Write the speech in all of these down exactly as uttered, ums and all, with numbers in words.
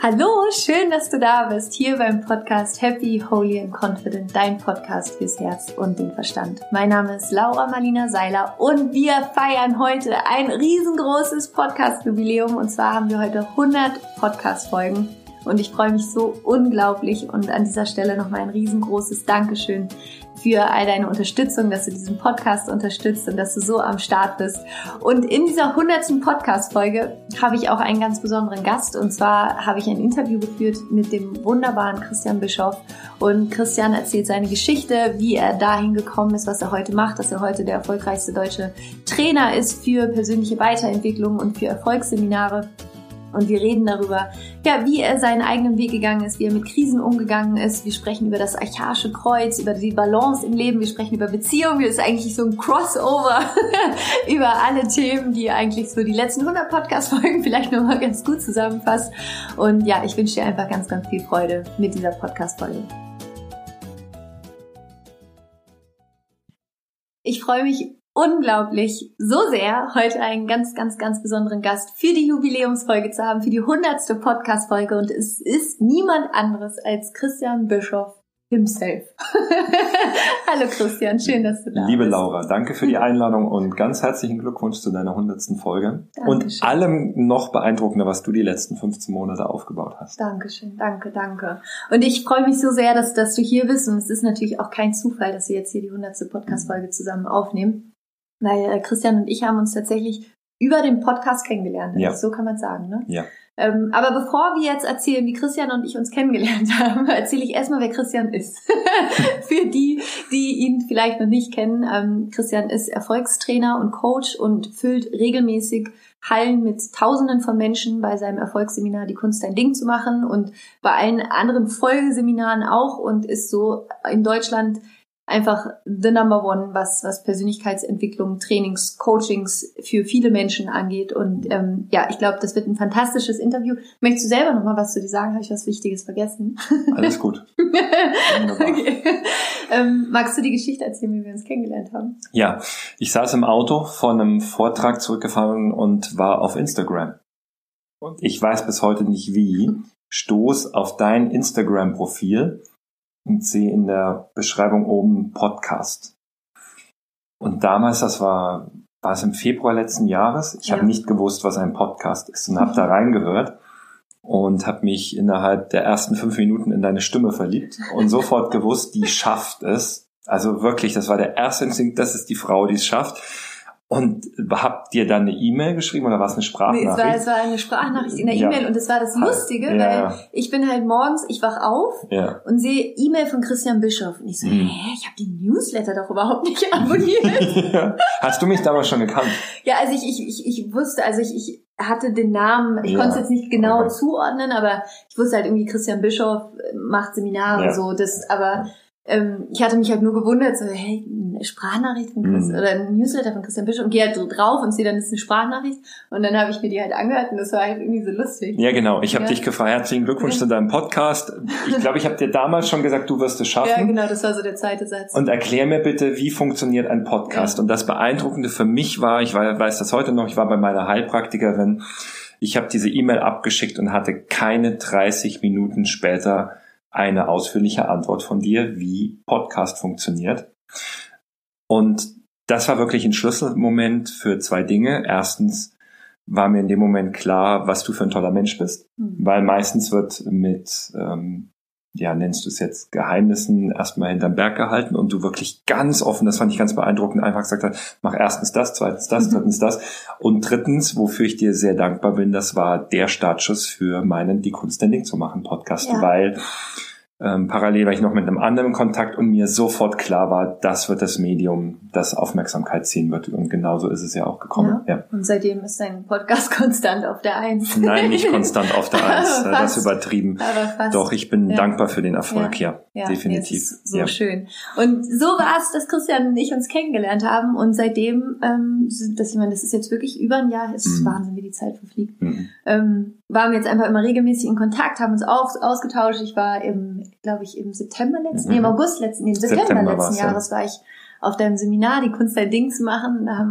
Hallo, schön, dass du da bist, hier beim Podcast Happy, Holy and Confident, dein Podcast fürs Herz und den Verstand. Mein Name ist Laura Marlina Seiler und wir feiern heute ein riesengroßes Podcast-Jubiläum und zwar haben wir heute hundert Podcast-Folgen und ich freue mich so unglaublich und an dieser Stelle nochmal ein riesengroßes Dankeschön für all deine Unterstützung, dass du diesen Podcast unterstützt und dass du so am Start bist. Und in dieser hundertsten Podcast-Folge habe ich auch einen ganz besonderen Gast. Und zwar habe ich ein Interview geführt mit dem wunderbaren Christian Bischoff. Und Christian erzählt seine Geschichte, wie er dahin gekommen ist, was er heute macht, dass er heute der erfolgreichste deutsche Trainer ist für persönliche Weiterentwicklung und für Erfolgsseminare. Und wir reden darüber, ja, wie er seinen eigenen Weg gegangen ist, wie er mit Krisen umgegangen ist. Wir sprechen über das archaische Kreuz, über die Balance im Leben. Wir sprechen über Beziehungen. Das ist eigentlich so ein Crossover über alle Themen, die eigentlich so die letzten hundert Podcast-Folgen vielleicht nochmal ganz gut zusammenfasst. Und ja, ich wünsche dir einfach ganz, ganz viel Freude mit dieser Podcast-Folge. Ich freue mich unglaublich so sehr, heute einen ganz, ganz, ganz besonderen Gast für die Jubiläumsfolge zu haben, für die hundertste Podcast-Folge und es ist niemand anderes als Christian Bischoff himself. Hallo Christian, schön, dass du da bist. Liebe Laura, danke für die Einladung und ganz herzlichen Glückwunsch zu deiner hundertsten Folge. Dankeschön. Und allem noch beeindruckender, was du die letzten fünfzehn Monate aufgebaut hast. Dankeschön, danke, danke. Und ich freue mich so sehr, dass, dass du hier bist und es ist natürlich auch kein Zufall, dass wir jetzt hier die hundertste Podcast-Folge zusammen aufnehmen. Weil äh, Christian und ich haben uns tatsächlich über den Podcast kennengelernt. Ja. So kann man sagen, ne? Ja. Ähm, aber bevor wir jetzt erzählen, wie Christian und ich uns kennengelernt haben, erzähle ich erstmal, wer Christian ist. Für die, die ihn vielleicht noch nicht kennen. Ähm, Christian ist Erfolgstrainer und Coach und füllt regelmäßig Hallen mit Tausenden von Menschen bei seinem Erfolgsseminar Die Kunst, dein Ding zu machen und bei allen anderen Folgeseminaren auch und ist so in Deutschland einfach the number one, was was Persönlichkeitsentwicklung, Trainings, Coachings für viele Menschen angeht. Und ähm, ja, ich glaube, das wird ein fantastisches Interview. Möchtest du selber noch mal was zu dir sagen? Habe ich was Wichtiges vergessen? Alles gut. Okay. Ähm, magst du die Geschichte erzählen, wie wir uns kennengelernt haben? Ja, ich saß im Auto von einem Vortrag zurückgefahren und war auf Instagram. Und ich weiß bis heute nicht wie, stoß auf dein Instagram-Profil und sehe in der Beschreibung oben Podcast. Und damals, das war, war es im Februar letzten Jahres, ich ja. habe nicht gewusst, was ein Podcast ist und habe da reingehört und habe mich innerhalb der ersten fünf Minuten in deine Stimme verliebt und sofort gewusst, die schafft es. Also wirklich, das war der erste Instinkt, das ist die Frau, die es schafft. Und habt ihr dann eine E-Mail geschrieben oder war es eine Sprachnachricht? Nee, es war, es war eine Sprachnachricht in der ja. E-Mail und das war das Lustige, ja. weil ich bin halt morgens, ich wach auf ja. und sehe E-Mail von Christian Bischoff und ich so, hm. hä, ich habe den Newsletter doch überhaupt nicht abonniert. ja. Hast du mich damals schon gekannt? Ja, also ich, ich, ich, ich wusste, also ich, ich hatte den Namen, ich ja. konnte es jetzt nicht genau okay. zuordnen, aber ich wusste halt irgendwie, Christian Bischoff macht Seminare ja. so, das, aber ähm, ich hatte mich halt nur gewundert, so, hey, eine Sprachnachricht von Christian, mm. oder ein Newsletter von Christian Bischoff und gehe halt so drauf und sehe, dann ist eine Sprachnachricht und dann habe ich mir die halt angehört und das war halt irgendwie so lustig. Ja, genau. Ich habe ja. dich gefragt, herzlichen Glückwunsch zu deinem Podcast. Ich glaube, ich habe dir damals schon gesagt, du wirst es schaffen. Ja, genau, das war so der zweite Satz. Und erklär mir bitte, wie funktioniert ein Podcast? Ja. Und das Beeindruckende für mich war, ich weiß das heute noch, ich war bei meiner Heilpraktikerin, ich habe diese E-Mail abgeschickt und hatte keine dreißig Minuten später eine ausführliche Antwort von dir, wie Podcast funktioniert. Und das war wirklich ein Schlüsselmoment für zwei Dinge. Erstens war mir in dem Moment klar, was du für ein toller Mensch bist, mhm. weil meistens wird mit, ähm, ja, nennst du es jetzt Geheimnissen erstmal hinterm Berg gehalten und du wirklich ganz offen, das fand ich ganz beeindruckend, einfach gesagt hast, mach erstens das, zweitens das, mhm. drittens das und drittens, wofür ich dir sehr dankbar bin, das war der Startschuss für meinen Die Kunst, dein Ding zu machen Podcast, ja. weil Ähm, parallel war ich noch mit einem anderen Kontakt und mir sofort klar war, das wird das Medium, das Aufmerksamkeit ziehen wird. Und genauso ist es ja auch gekommen. Ja. Ja. Und seitdem ist dein Podcast konstant auf der Eins. Nein, nicht konstant auf der Eins. Das ist übertrieben. Aber fast. Doch, ich bin ja. dankbar für den Erfolg, ja, ja, ja definitiv. Das ist so ja. schön. Und so war es, dass Christian und ich uns kennengelernt haben. Und seitdem, ähm, das, ich meine, das ist jetzt wirklich über ein Jahr, es ist mhm. Wahnsinn, wie die Zeit verfliegt. Mhm. Ähm, waren wir jetzt einfach immer regelmäßig in Kontakt, haben uns auch ausgetauscht. Ich war im, glaube ich, im September letzten, mhm. nee, im August letzten, nee, im September, September letzten Jahres ja. war ich auf deinem Seminar, die Kunst dein Ding zu machen. Da haben wir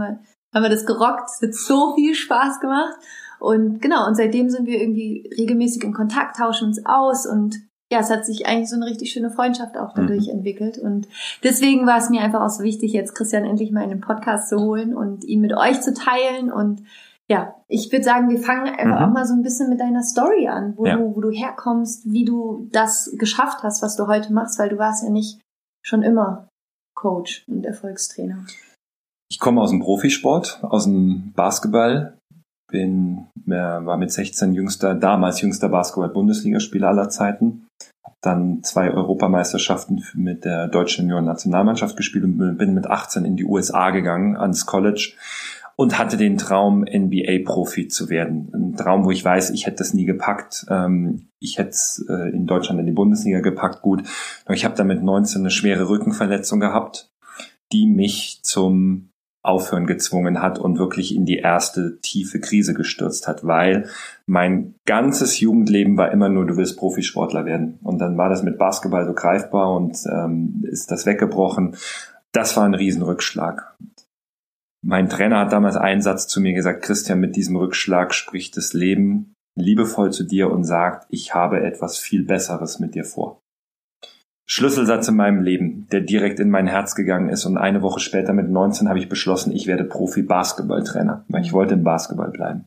haben wir das gerockt. Es hat so viel Spaß gemacht. Und genau, und seitdem sind wir irgendwie regelmäßig in Kontakt, tauschen uns aus und ja, es hat sich eigentlich so eine richtig schöne Freundschaft auch dadurch mhm. entwickelt. Und deswegen war es mir einfach auch so wichtig, jetzt Christian endlich mal in den Podcast zu holen und ihn mit euch zu teilen. Und ja, ich würde sagen, wir fangen einfach mhm. auch mal so ein bisschen mit deiner Story an, wo, ja. du, wo du herkommst, wie du das geschafft hast, was du heute machst, weil du warst ja nicht schon immer Coach und Erfolgstrainer. Ich komme aus dem Profisport, aus dem Basketball. Bin, war mit sechzehn jüngster, damals jüngster Basketball-Bundesligaspieler aller Zeiten. Hab dann zwei Europameisterschaften mit der deutschen Junioren-Nationalmannschaft gespielt und bin mit achtzehn in die U S A gegangen, ans College und hatte den Traum, N B A-Profi zu werden. Ein Traum, wo ich weiß, ich hätte das nie gepackt. Ich hätte es in Deutschland in die Bundesliga gepackt, gut. Ich habe dann mit neunzehn eine schwere Rückenverletzung gehabt, die mich zum Aufhören gezwungen hat und wirklich in die erste tiefe Krise gestürzt hat, weil mein ganzes Jugendleben war immer nur, du willst Profisportler werden. Und dann war das mit Basketball so greifbar und ähm, ist das weggebrochen. Das war ein Riesenrückschlag. Mein Trainer hat damals einen Satz zu mir gesagt: Christian, mit diesem Rückschlag spricht das Leben liebevoll zu dir und sagt, ich habe etwas viel Besseres mit dir vor. Schlüsselsatz in meinem Leben, der direkt in mein Herz gegangen ist, und eine Woche später mit neunzehn habe ich beschlossen, ich werde Profi-Basketballtrainer, weil ich wollte im Basketball bleiben.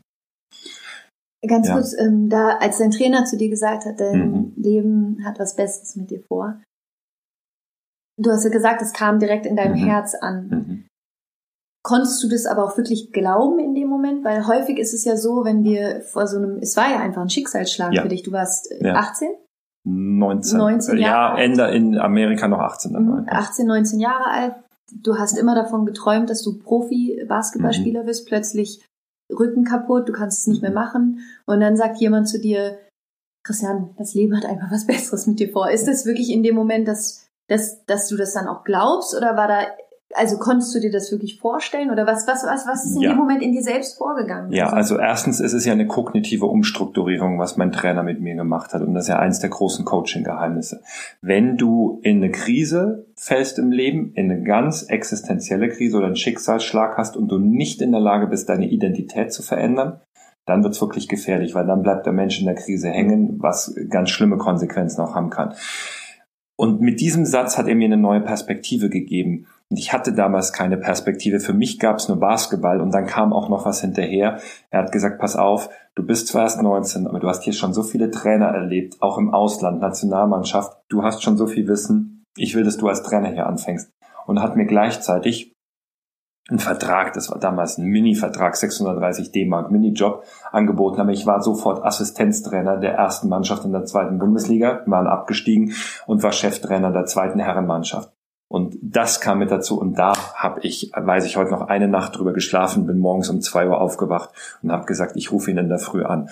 Ganz ja. kurz, ähm, da als dein Trainer zu dir gesagt hat, dein mhm. Leben hat was Besseres mit dir vor. Du hast ja gesagt, es kam direkt in deinem mhm. Herz an. Mhm. Konntest du das aber auch wirklich glauben in dem Moment? Weil häufig ist es ja so, wenn wir vor so einem, es war ja einfach ein Schicksalsschlag ja. für dich, du warst ja. achtzehn? neunzehn. neunzehn Jahre ja, Ende in Amerika noch achtzehn. Mhm. achtzehn, neunzehn Jahre alt. Du hast immer davon geträumt, dass du Profi-Basketballspieler mhm. bist. Plötzlich Rücken kaputt, du kannst es nicht mehr machen. Und dann sagt jemand zu dir, Christian, das Leben hat einfach was Besseres mit dir vor. Ist das wirklich in dem Moment, dass, dass, dass du das dann auch glaubst? Oder war da, also konntest du dir das wirklich vorstellen? Oder was, was, was, was ist in ja. dem Moment in dir selbst vorgegangen? Ja, also erstens ist es ja eine kognitive Umstrukturierung, was mein Trainer mit mir gemacht hat. Und das ist ja eins der großen Coaching-Geheimnisse. Wenn du in eine Krise fällst im Leben, in eine ganz existenzielle Krise oder einen Schicksalsschlag hast und du nicht in der Lage bist, deine Identität zu verändern, dann wird's wirklich gefährlich, weil dann bleibt der Mensch in der Krise hängen, was ganz schlimme Konsequenzen auch haben kann. Und mit diesem Satz hat er mir eine neue Perspektive gegeben. Und ich hatte damals keine Perspektive. Für mich gab es nur Basketball und dann kam auch noch was hinterher. Er hat gesagt, pass auf, du bist zwar erst neunzehn, aber du hast hier schon so viele Trainer erlebt, auch im Ausland, Nationalmannschaft. Du hast schon so viel Wissen. Ich will, dass du als Trainer hier anfängst. Und hat mir gleichzeitig einen Vertrag, das war damals ein Mini-Vertrag, sechshundertdreißig D-Mark, Minijob angeboten, aber ich war sofort Assistenztrainer der ersten Mannschaft in der zweiten Bundesliga, waren abgestiegen und war Cheftrainer der zweiten Herrenmannschaft. Und das kam mit dazu und da habe ich, weiß ich heute noch, eine Nacht drüber geschlafen, bin morgens um zwei Uhr aufgewacht und habe gesagt, ich rufe ihn in der Früh an.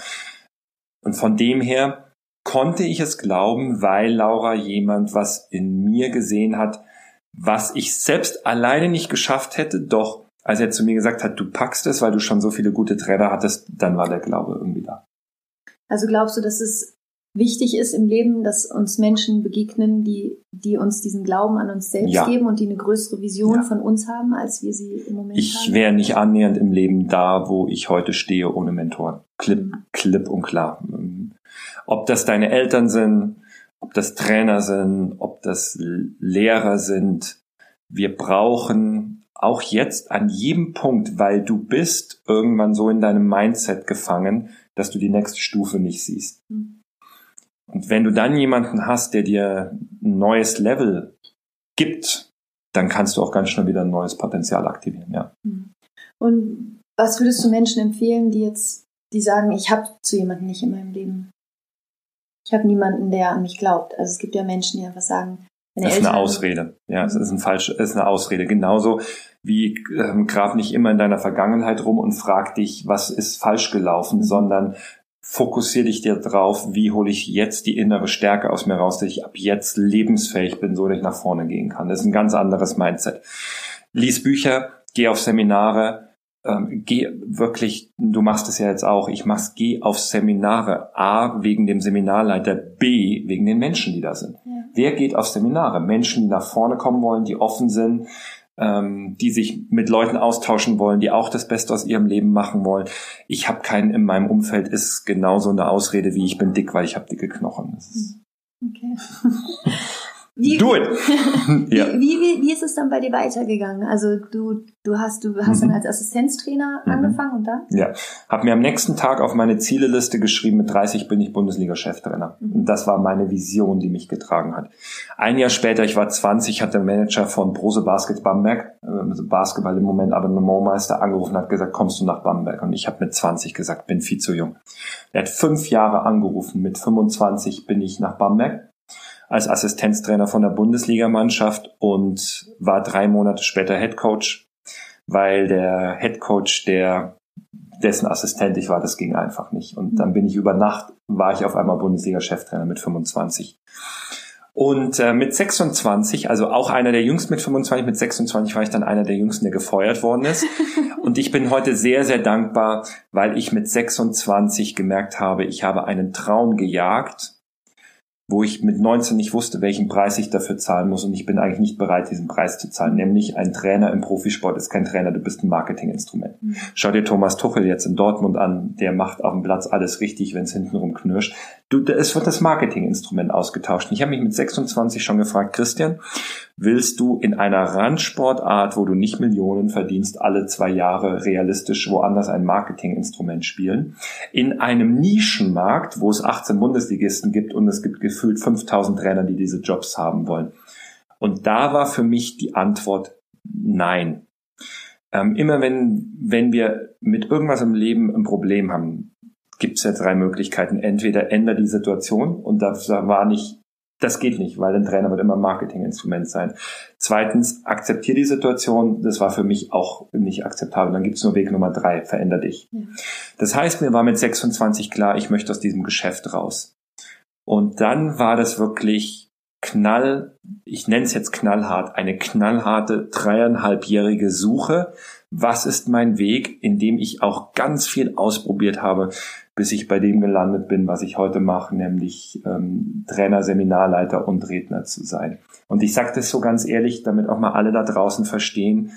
Und von dem her konnte ich es glauben, weil Laura jemand was in mir gesehen hat, was ich selbst alleine nicht geschafft hätte, doch als er zu mir gesagt hat, du packst es, weil du schon so viele gute Trainer hattest, dann war der Glaube irgendwie da. Also glaubst du, dass es wichtig ist im Leben, dass uns Menschen begegnen, die die uns diesen Glauben an uns selbst ja. geben und die eine größere Vision ja. von uns haben, als wir sie im Moment ich haben? Ich wäre nicht annähernd im Leben da, wo ich heute stehe, ohne Mentoren. Klipp, mhm. klipp und klar. Ob das deine Eltern sind, ob das Trainer sind, ob das Lehrer sind, wir brauchen auch jetzt an jedem Punkt, weil du bist irgendwann so in deinem Mindset gefangen, dass du die nächste Stufe nicht siehst. Mhm. Und wenn du dann jemanden hast, der dir ein neues Level gibt, dann kannst du auch ganz schnell wieder ein neues Potenzial aktivieren, ja. Und was würdest du Menschen empfehlen, die jetzt, die sagen, ich habe zu jemandem nicht in meinem Leben? Ich habe niemanden, der an mich glaubt. Also es gibt ja Menschen, die einfach sagen, meine das ist Eltern, eine Ausrede. Ja, es ist ein falsch, es ist eine Ausrede. Genauso wie ähm, grab nicht immer in deiner Vergangenheit rum und frag dich, was ist falsch gelaufen, mhm. sondern fokussier dich dir drauf, wie hole ich jetzt die innere Stärke aus mir raus, dass ich ab jetzt lebensfähig bin, so dass ich nach vorne gehen kann. Das ist ein ganz anderes Mindset. Lies Bücher, geh auf Seminare, ähm, geh wirklich, du machst es ja jetzt auch, ich mach's, geh auf Seminare. A, wegen dem Seminarleiter, B, wegen den Menschen, die da sind. Ja. Wer geht auf Seminare? Menschen, die nach vorne kommen wollen, die offen sind, ähm, die sich mit Leuten austauschen wollen, die auch das Beste aus ihrem Leben machen wollen. Ich habe keinen in meinem Umfeld, ist genauso eine Ausrede wie ich bin dick, weil ich habe dicke Knochen. Das ist okay. Wie, Do it! ja. wie, wie, wie ist es dann bei dir weitergegangen? Also du, du hast, du hast mhm. dann als Assistenztrainer mhm. angefangen und dann? Ja, habe mir am nächsten Tag auf meine Zieleliste geschrieben, mit dreißig bin ich Bundesliga-Cheftrainer. Mhm. Und das war meine Vision, die mich getragen hat. Ein Jahr später, ich war zwanzig, hat der Manager von Brose Baskets Bamberg, also Basketball im Moment Abonnementmeister, angerufen und hat gesagt, kommst du nach Bamberg? Und ich habe mit zwanzig gesagt, bin viel zu jung. Er hat fünf Jahre angerufen, mit fünfundzwanzig bin ich nach Bamberg als Assistenztrainer von der Bundesligamannschaft und war drei Monate später Headcoach, weil der Headcoach, der dessen Assistent ich war, das ging einfach nicht. Und dann bin ich über Nacht, war ich auf einmal Bundesliga-Cheftrainer mit fünfundzwanzig. Und äh, mit sechsundzwanzig, also auch einer der Jüngsten mit fünfundzwanzig, mit sechsundzwanzig war ich dann einer der Jüngsten, der gefeuert worden ist. Und ich bin heute sehr, sehr dankbar, weil ich mit sechsundzwanzig gemerkt habe, ich habe einen Traum gejagt, wo ich mit neunzehn nicht wusste, welchen Preis ich dafür zahlen muss. Und ich bin eigentlich nicht bereit, diesen Preis zu zahlen. Nämlich ein Trainer im Profisport ist kein Trainer, du bist ein Marketinginstrument. Mhm. Schau dir Thomas Tuchel jetzt in Dortmund an. Der macht auf dem Platz alles richtig, wenn es hintenrum knirscht. Du, es wird das Marketinginstrument ausgetauscht. Und ich habe mich mit sechsundzwanzig schon gefragt, Christian, willst du in einer Randsportart, wo du nicht Millionen verdienst, alle zwei Jahre realistisch woanders ein Marketinginstrument spielen? In einem Nischenmarkt, wo es achtzehn Bundesligisten gibt und es gibt gefühlt fünftausend Trainer, die diese Jobs haben wollen. Und da war für mich die Antwort nein. Ähm, immer wenn, wenn wir mit irgendwas im Leben ein Problem haben, gibt es ja drei Möglichkeiten. Entweder ändere die Situation und das war nicht, das geht nicht, weil ein Trainer wird immer ein Marketinginstrument sein. Zweitens, akzeptiere die Situation. Das war für mich auch nicht akzeptabel. Dann gibt es nur Weg Nummer drei, veränder dich. Ja. Das heißt, mir war mit sechsundzwanzig klar, ich möchte aus diesem Geschäft raus. Und dann war das wirklich knall, ich nenne es jetzt knallhart, eine knallharte dreieinhalbjährige Suche. Was ist mein Weg, in dem ich auch ganz viel ausprobiert habe, bis ich bei dem gelandet bin, was ich heute mache, nämlich ähm, Trainer, Seminarleiter und Redner zu sein. Und ich sage das so ganz ehrlich, damit auch mal alle da draußen verstehen,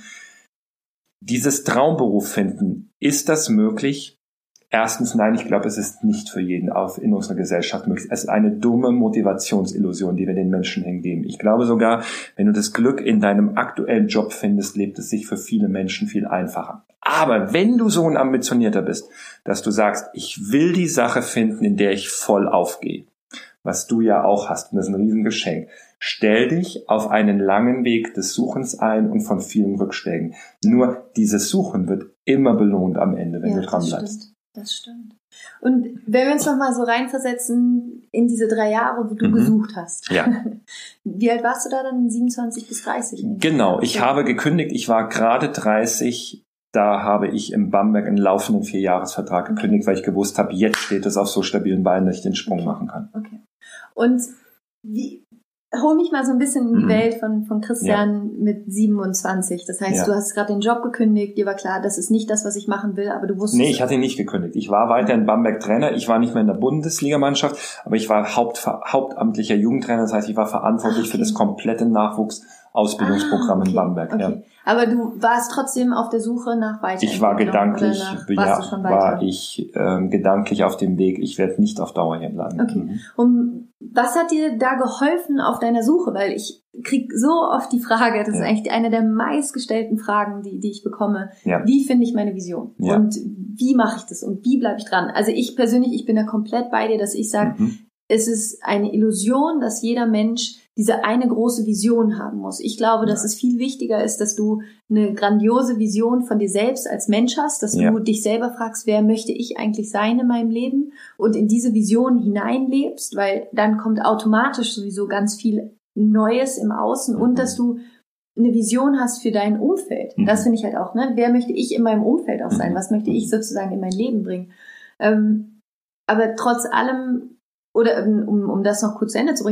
dieses Traumberuf finden, ist das möglich? Erstens, nein, ich glaube, es ist nicht für jeden auf in unserer Gesellschaft möglich. Es ist eine dumme Motivationsillusion, die wir den Menschen hingeben. Ich glaube sogar, wenn du das Glück in deinem aktuellen Job findest, lebt es sich für viele Menschen viel einfacher. Aber wenn du so ein Ambitionierter bist, dass du sagst, ich will die Sache finden, in der ich voll aufgehe, was du ja auch hast, und das ist ein Riesengeschenk, stell dich auf einen langen Weg des Suchens ein und von vielen Rückschlägen. Nur dieses Suchen wird immer belohnt am Ende, wenn ja, du dran das bleibst. Stimmt. Das stimmt. Und wenn wir uns noch mal so reinversetzen in diese drei Jahre, wo du mhm. gesucht hast. Ja. Wie alt warst du da dann? siebenundzwanzig bis dreißig? Genau. Ich habe gekündigt. Ich war gerade dreißig. Da habe ich in Bamberg einen laufenden Vierjahresvertrag gekündigt, okay. weil ich gewusst habe, jetzt steht es auf so stabilen Beinen, dass ich den Sprung okay. machen kann. Okay. Und wie, hol mich mal so ein bisschen in die mhm. Welt von, von Christian ja. mit siebenundzwanzig. Das heißt, ja. du hast gerade den Job gekündigt, dir war klar, das ist nicht das, was ich machen will, aber du wusstest... Nee, ich hatte ihn nicht gekündigt. Ich war weiter in Bamberg Trainer. Ich war nicht mehr in der Bundesligamannschaft, aber ich war Haupt, hauptamtlicher Jugendtrainer. Das heißt, ich war verantwortlich okay. für das komplette Nachwuchsausbildungsprogramm ah, okay. in Bamberg. Okay. Ja. Aber du warst trotzdem auf der Suche nach Weiterentwicklung? Ich war gedanklich, nach, ja, war ich ähm, gedanklich auf dem Weg. Ich werde nicht auf Dauer hier bleiben. Okay. Mhm. Und was hat dir da geholfen auf deiner Suche? Weil ich krieg so oft die Frage, das ja. ist eigentlich eine der meistgestellten Fragen, die, die ich bekomme. Ja. Wie finde ich meine Vision? Ja. Und wie mache ich das? Und wie bleibe ich dran? Also ich persönlich, ich bin da komplett bei dir, dass ich sage, mhm. es ist eine Illusion, dass jeder Mensch diese eine große Vision haben muss. Ich glaube, ja. dass es viel wichtiger ist, dass du eine grandiose Vision von dir selbst als Mensch hast, dass ja. du dich selber fragst, wer möchte ich eigentlich sein in meinem Leben und in diese Vision hineinlebst, weil dann kommt automatisch sowieso ganz viel Neues im Außen mhm. und dass du eine Vision hast für dein Umfeld. Mhm. Das finde ich halt auch, ne? Wer möchte ich in meinem Umfeld auch sein? Was möchte ich sozusagen in mein Leben bringen? Ähm, aber trotz allem, oder um, um das noch kurz zu Ende zu bringen,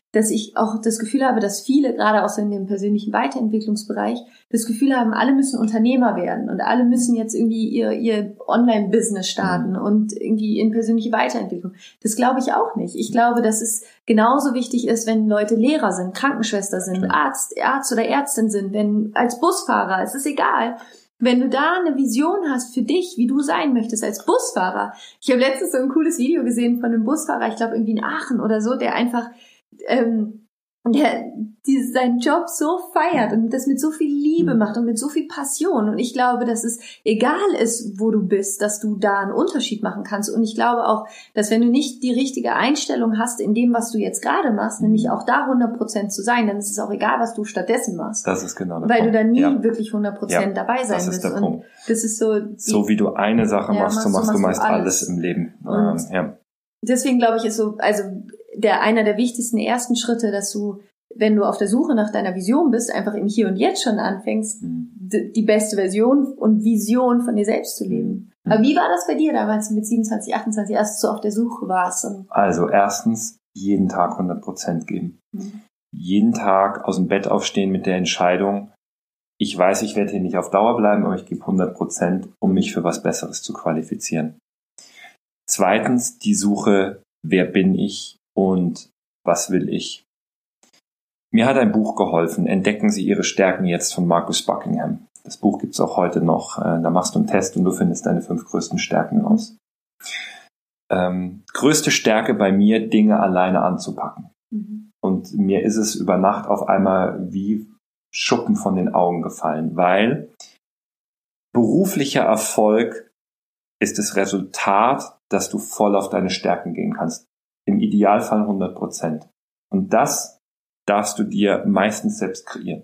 dass ich auch das Gefühl habe, dass viele, gerade auch so in dem persönlichen Weiterentwicklungsbereich, das Gefühl haben, alle müssen Unternehmer werden und alle müssen jetzt irgendwie ihr, ihr Online-Business starten mhm. und irgendwie in persönliche Weiterentwicklung. Das glaube ich auch nicht. Ich glaube, dass es genauso wichtig ist, wenn Leute Lehrer sind, Krankenschwester sind, ja. Arzt, Arzt oder Ärztin sind, wenn als Busfahrer, es ist egal. Wenn du da eine Vision hast für dich, wie du sein möchtest als Busfahrer. Ich habe letztens so ein cooles Video gesehen von einem Busfahrer, ich glaube irgendwie in Aachen oder so, der einfach ähm, der die, seinen Job so feiert und das mit so viel Liebe macht und mit so viel Passion. Und ich glaube, dass es egal ist, wo du bist, dass du da einen Unterschied machen kannst. Und ich glaube auch, dass wenn du nicht die richtige Einstellung hast in dem, was du jetzt gerade machst, nämlich auch da hundert Prozent zu sein, dann ist es auch egal, was du stattdessen machst. Das ist genau der Weil Punkt. du da nie ja. wirklich hundert Prozent ja, dabei sein das ist wirst. Der Punkt. Und das ist so, die, so wie du eine Sache ja, machst, machst so machst du, machst du meist alles. alles im Leben. Und ja. deswegen glaube ich, ist so, also der einer der wichtigsten ersten Schritte, dass du, wenn du auf der Suche nach deiner Vision bist, einfach im Hier und Jetzt schon anfängst, mhm. d- die beste Version und Vision von dir selbst zu leben. Mhm. Aber wie war das bei dir damals mit siebenundzwanzig, achtundzwanzig, als du auf der Suche warst? Und also erstens, jeden Tag hundert Prozent geben. Mhm. Jeden Tag aus dem Bett aufstehen mit der Entscheidung, ich weiß, ich werde hier nicht auf Dauer bleiben, aber ich gebe hundert Prozent, um mich für was Besseres zu qualifizieren. Zweitens, die Suche, wer bin ich und was will ich? Mir hat ein Buch geholfen, Entdecken Sie Ihre Stärken jetzt von Marcus Buckingham. Das Buch gibt's auch heute noch. Da machst du einen Test und du findest deine fünf größten Stärken raus. Ähm, größte Stärke bei mir, Dinge alleine anzupacken. Mhm. Und mir ist es über Nacht auf einmal wie Schuppen von den Augen gefallen, weil beruflicher Erfolg ist das Resultat, dass du voll auf deine Stärken gehen kannst. Im Idealfall hundert Prozent. Und das darfst du dir meistens selbst kreieren.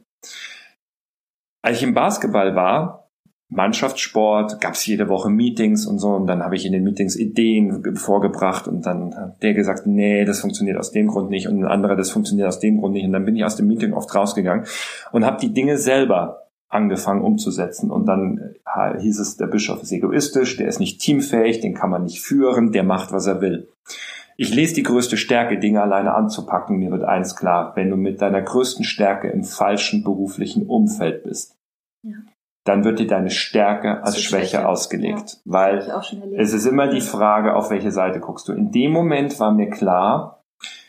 Als ich im Basketball war, Mannschaftssport, gab es jede Woche Meetings und so, und dann habe ich in den Meetings Ideen vorgebracht und dann hat der gesagt, nee, das funktioniert aus dem Grund nicht und ein anderer, das funktioniert aus dem Grund nicht, und dann bin ich aus dem Meeting oft rausgegangen und habe die Dinge selber angefangen umzusetzen, und dann hieß es, der Bischof ist egoistisch, der ist nicht teamfähig, den kann man nicht führen, der macht, was er will. Ich lese die größte Stärke, Dinge alleine anzupacken. Mir wird eins klar, wenn du mit deiner größten Stärke im falschen beruflichen Umfeld bist, ja. dann wird dir deine Stärke als Schwäche, Schwäche ausgelegt. Ja. Weil es ist immer die Frage, auf welche Seite guckst du. In dem Moment war mir klar,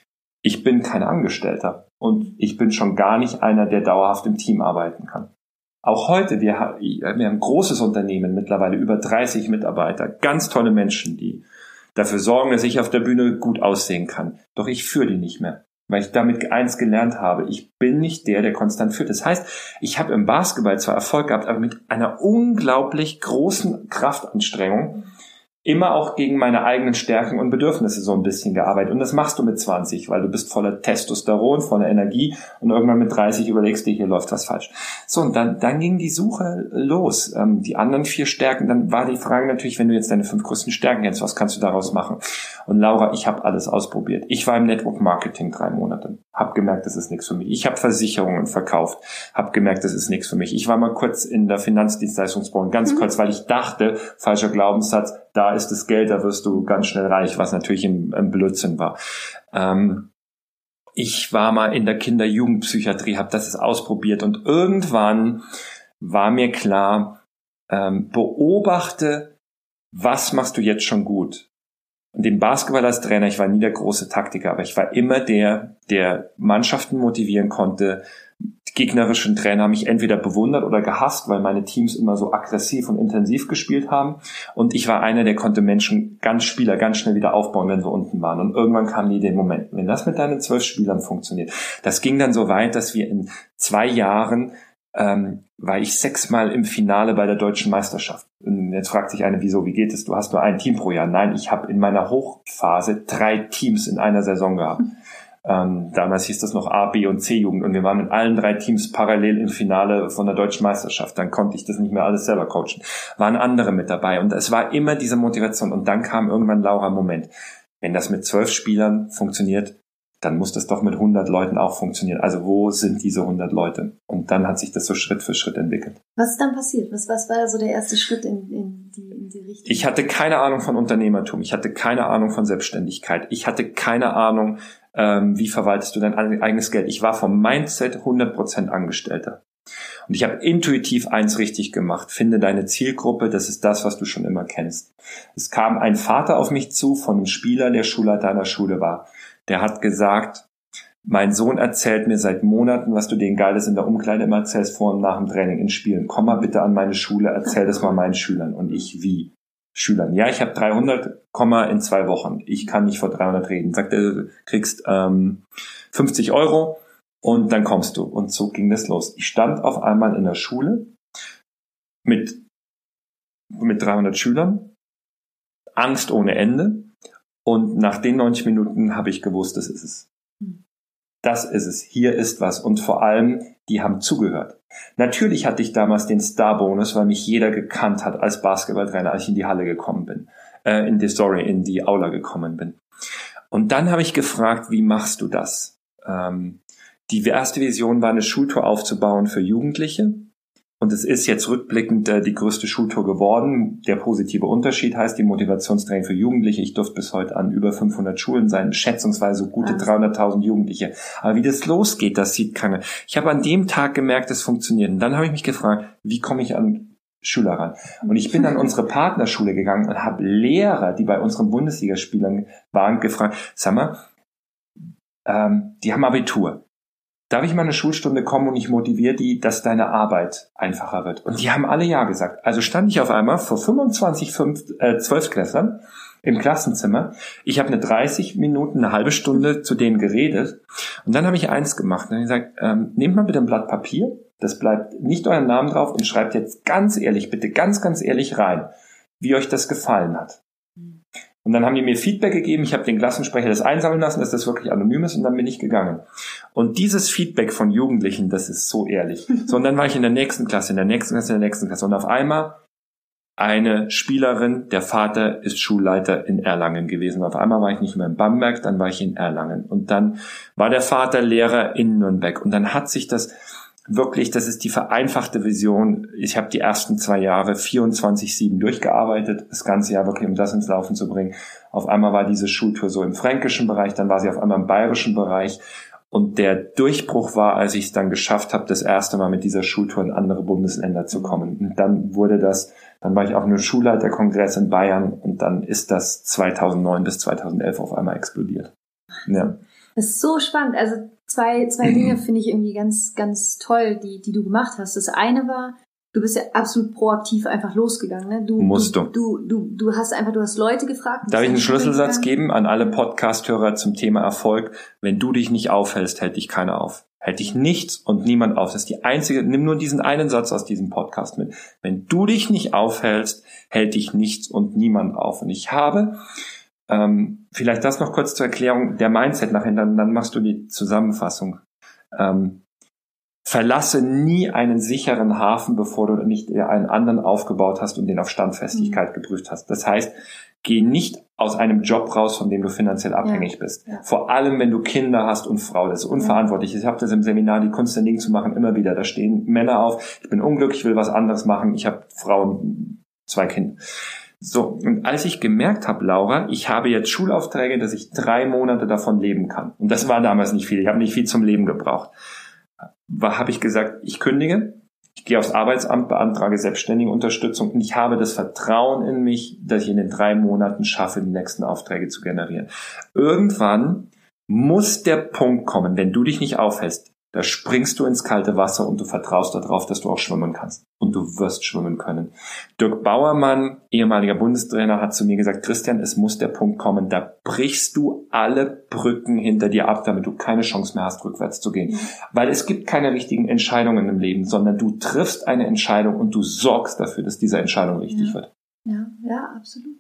ich bin kein Angestellter und ich bin schon gar nicht einer, der dauerhaft im Team arbeiten kann. Auch heute, wir haben, wir haben ein großes Unternehmen, mittlerweile über dreißig Mitarbeiter, ganz tolle Menschen, die dafür sorgen, dass ich auf der Bühne gut aussehen kann. Doch ich führe die nicht mehr, weil ich damit eins gelernt habe. Ich bin nicht der, der konstant führt. Das heißt, ich habe im Basketball zwar Erfolg gehabt, aber mit einer unglaublich großen Kraftanstrengung immer auch gegen meine eigenen Stärken und Bedürfnisse so ein bisschen gearbeitet. Und das machst du mit zwanzig, weil du bist voller Testosteron, voller Energie, und irgendwann mit dreißig überlegst du, hier läuft was falsch. So, und dann, dann ging die Suche los. Ähm, die anderen vier Stärken, dann war die Frage natürlich, wenn du jetzt deine fünf größten Stärken kennst, was kannst du daraus machen? Und Laura, ich habe alles ausprobiert. Ich war im Network Marketing drei Monate, habe gemerkt, das ist nichts für mich. Ich habe Versicherungen verkauft, habe gemerkt, das ist nichts für mich. Ich war mal kurz in der Finanzdienstleistungsbranche, ganz mhm. kurz, weil ich dachte, falscher Glaubenssatz, da ist das Geld, da wirst du ganz schnell reich, was natürlich im, im Blödsinn war. Ähm, ich war mal in der Kinder-Jugendpsychiatrie, habe das ausprobiert, und irgendwann war mir klar, ähm, beobachte, was machst du jetzt schon gut? Und im Basketball als Trainer, ich war nie der große Taktiker, aber ich war immer der, der Mannschaften motivieren konnte. Die gegnerischen Trainer haben mich entweder bewundert oder gehasst, weil meine Teams immer so aggressiv und intensiv gespielt haben. Und ich war einer, der konnte Menschen, ganz Spieler, ganz schnell wieder aufbauen, wenn sie unten waren. Und irgendwann kam die Idee, Moment, wenn das mit deinen zwölf Spielern funktioniert. Das ging dann so weit, dass wir in zwei Jahren ähm, war ich sechsmal im Finale bei der deutschen Meisterschaft. Und jetzt fragt sich eine, wieso, wie geht es? Du hast nur ein Team pro Jahr. Nein, ich habe in meiner Hochphase drei Teams in einer Saison gehabt. Ähm, damals hieß das noch A, B und C-Jugend, und wir waren mit allen drei Teams parallel im Finale von der deutschen Meisterschaft. Dann konnte ich das nicht mehr alles selber coachen. Waren andere mit dabei, und es war immer diese Motivation. Und dann kam irgendwann, Laura, Moment, wenn das mit zwölf Spielern funktioniert, dann muss das doch mit hundert Leuten auch funktionieren. Also wo sind diese hundert Leute? Und dann hat sich das so Schritt für Schritt entwickelt. Was ist dann passiert? Was, was war so der erste Schritt in, in, die, in die Richtung? Ich hatte keine Ahnung von Unternehmertum. Ich hatte keine Ahnung von Selbstständigkeit. Ich hatte keine Ahnung, ähm, wie verwaltest du dein eigenes Geld. Ich war vom Mindset hundert Prozent Angestellter. Und ich habe intuitiv eins richtig gemacht. Finde deine Zielgruppe, das ist das, was du schon immer kennst. Es kam ein Vater auf mich zu von einem Spieler, der Schulleiter einer Schule war. Der hat gesagt, mein Sohn erzählt mir seit Monaten, was du denen Geiles in der Umkleide immer erzählst, vor und nach dem Training in Spielen. Komm mal bitte an meine Schule, erzähl das mal meinen Schülern. Und ich, wie? Schülern. Ja, ich habe dreihundert, in zwei Wochen. Ich kann nicht vor dreihundert reden. Sagt er, du kriegst ähm, fünfzig Euro und dann kommst du. Und so ging das los. Ich stand auf einmal in der Schule mit, mit dreihundert Schülern, Angst ohne Ende. Und nach den neunzig Minuten habe ich gewusst, das ist es. Das ist es. Hier ist was. Und vor allem, die haben zugehört. Natürlich hatte ich damals den Star-Bonus, weil mich jeder gekannt hat als Basketballtrainer, als ich in die Halle gekommen bin. Äh, in die, sorry, in die Aula gekommen bin. Und dann habe ich gefragt, wie machst du das? Ähm, die erste Vision war, eine Schultour aufzubauen für Jugendliche. Und es ist jetzt rückblickend äh, die größte Schultour geworden. Der positive Unterschied heißt die Motivationstraining für Jugendliche. Ich durfte bis heute an über fünfhundert Schulen sein, schätzungsweise gute dreihunderttausend Jugendliche. Aber wie das losgeht, das sieht keiner. Ich habe an dem Tag gemerkt, es funktioniert. Und dann habe ich mich gefragt, wie komme ich an Schüler ran? Und ich bin an unsere Partnerschule gegangen und habe Lehrer, die bei unseren Bundesligaspielern waren, gefragt, sag mal, ähm, die haben Abitur. Darf ich mal eine Schulstunde kommen und ich motiviere die, dass deine Arbeit einfacher wird? Und die haben alle ja gesagt. Also stand ich auf einmal vor fünfundzwanzig, zwölftklässlern im Klassenzimmer. Ich habe eine dreißig Minuten, eine halbe Stunde zu denen geredet. Und dann habe ich eins gemacht. Und ich gesagt, ähm, nehmt mal bitte ein Blatt Papier. Das bleibt nicht euren Namen drauf und schreibt jetzt ganz ehrlich, bitte ganz, ganz ehrlich rein, wie euch das gefallen hat. Und dann haben die mir Feedback gegeben, ich habe den Klassensprecher das einsammeln lassen, dass das wirklich anonym ist und dann bin ich gegangen. Und dieses Feedback von Jugendlichen, das ist so ehrlich. So, und dann war ich in der nächsten Klasse, in der nächsten Klasse, in der nächsten Klasse und auf einmal eine Spielerin, der Vater ist Schulleiter in Erlangen gewesen. Auf einmal war ich nicht mehr in Bamberg, dann war ich in Erlangen. Und dann war der Vater Lehrer in Nürnberg. Und dann hat sich das wirklich, das ist die vereinfachte Vision. Ich habe die ersten zwei Jahre vierundzwanzig sieben durchgearbeitet, das ganze Jahr wirklich, um das ins Laufen zu bringen. Auf einmal war diese Schultour so im fränkischen Bereich, dann war sie auf einmal im bayerischen Bereich. Und der Durchbruch war, als ich es dann geschafft habe, das erste Mal mit dieser Schultour in andere Bundesländer zu kommen. Und dann wurde das, dann war ich auf einem Schulleiterkongress in Bayern und dann ist das zweitausendneun bis zweitausendelf auf einmal explodiert. Ja. Das ist so spannend. Also zwei, zwei Dinge finde ich irgendwie ganz, ganz toll, die, die du gemacht hast. Das eine war, du bist ja absolut proaktiv einfach losgegangen, ne? Du, Musst du. Du, du, du hast einfach, du hast Leute gefragt. Darf ich einen Schlüsselsatz geben an alle Podcast-Hörer zum Thema Erfolg? Wenn du dich nicht aufhältst, hält dich keiner auf. Hält dich nichts und niemand auf. Das ist die einzige, nimm nur diesen einen Satz aus diesem Podcast mit. Wenn du dich nicht aufhältst, hält dich nichts und niemand auf. Und ich habe, Ähm, vielleicht das noch kurz zur Erklärung, der Mindset nachher, dann, dann machst du die Zusammenfassung. Ähm, verlasse nie einen sicheren Hafen, bevor du nicht einen anderen aufgebaut hast und den auf Standfestigkeit mhm. geprüft hast. Das heißt, geh nicht aus einem Job raus, von dem du finanziell abhängig ja. bist. Ja. Vor allem, wenn du Kinder hast und Frau. Das ist unverantwortlich. Ich habe das im Seminar, die Kunst der Dinge zu machen, immer wieder. Da stehen Männer auf, ich bin unglücklich, ich will was anderes machen, ich habe Frauen, zwei Kinder. So, und als ich gemerkt habe, Laura, ich habe jetzt Schulaufträge, dass ich drei Monate davon leben kann. Und das war damals nicht viel. Ich habe nicht viel zum Leben gebraucht. War, habe ich gesagt, ich kündige, ich gehe aufs Arbeitsamt, beantrage selbstständige Unterstützung und ich habe das Vertrauen in mich, dass ich in den drei Monaten schaffe, die nächsten Aufträge zu generieren. Irgendwann muss der Punkt kommen, wenn du dich nicht aufhältst, da springst du ins kalte Wasser und du vertraust darauf, dass du auch schwimmen kannst. Und du wirst schwimmen können. Dirk Bauermann, ehemaliger Bundestrainer, hat zu mir gesagt, Christian, es muss der Punkt kommen, da brichst du alle Brücken hinter dir ab, damit du keine Chance mehr hast, rückwärts zu gehen. Mhm. Weil es gibt keine richtigen Entscheidungen im Leben, sondern du triffst eine Entscheidung und du sorgst dafür, dass diese Entscheidung richtig ja. wird. Ja, ja, absolut.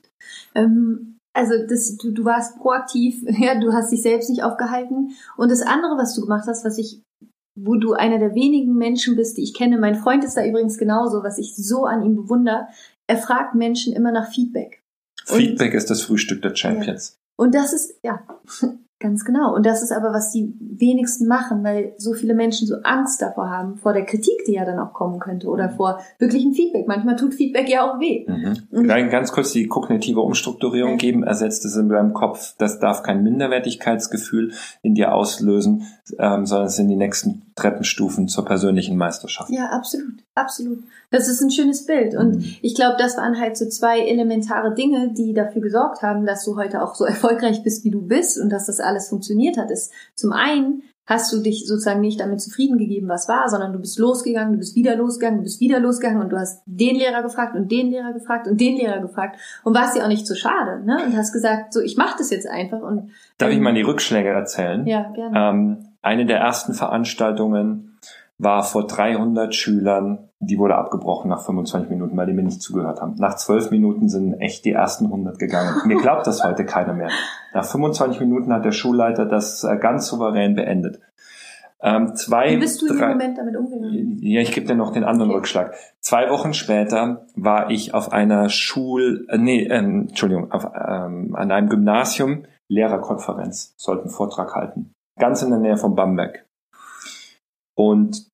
Ähm Also das, du, du warst proaktiv, ja, du hast dich selbst nicht aufgehalten. Und das andere, was du gemacht hast, was ich, wo du einer der wenigen Menschen bist, die ich kenne, mein Freund ist da übrigens genauso, was ich so an ihm bewundere, er fragt Menschen immer nach Feedback. Feedback und, ist das Frühstück der Champions. Ja. Und das ist, ja, Ganz genau. Und das ist aber, was die wenigsten machen, weil so viele Menschen so Angst davor haben, vor der Kritik, die ja dann auch kommen könnte oder vor wirklichem Feedback. Manchmal tut Feedback ja auch weh. Mhm. Rein ganz kurz die kognitive Umstrukturierung ja. geben, ersetzt es in deinem Kopf. Das darf kein Minderwertigkeitsgefühl in dir auslösen, ähm, sondern es sind die nächsten Treppenstufen zur persönlichen Meisterschaft. Ja, absolut. Absolut. Das ist ein schönes Bild. Und mhm. ich glaube, das waren halt so zwei elementare Dinge, die dafür gesorgt haben, dass du heute auch so erfolgreich bist, wie du bist und dass das alles funktioniert hat. Ist zum einen hast du dich sozusagen nicht damit zufrieden gegeben, was war, sondern du bist losgegangen, du bist wieder losgegangen, du bist wieder losgegangen und du hast den Lehrer gefragt und den Lehrer gefragt und den Lehrer gefragt und warst dir auch nicht so schade, ne? Und hast gesagt, so, ich mache das jetzt einfach. Und Darf ähm, ich mal die Rückschläge erzählen? Ja, gerne. Ähm, eine der ersten Veranstaltungen war vor dreihundert Schülern, die wurde abgebrochen nach fünfundzwanzig Minuten, weil die mir nicht zugehört haben. Nach zwölf Minuten sind echt die ersten hundert gegangen. Mir glaubt das heute keiner mehr. Nach fünfundzwanzig Minuten hat der Schulleiter das ganz souverän beendet. Ähm, zwei, Wie bist du drei, im Moment damit umgegangen? Ja, ich gebe dir noch den anderen okay. Rückschlag. Zwei Wochen später war ich auf einer Schul... Äh, nee, ähm, Entschuldigung, auf, ähm, an einem Gymnasium, Lehrerkonferenz, sollten einen Vortrag halten. Ganz in der Nähe von Bamberg. Und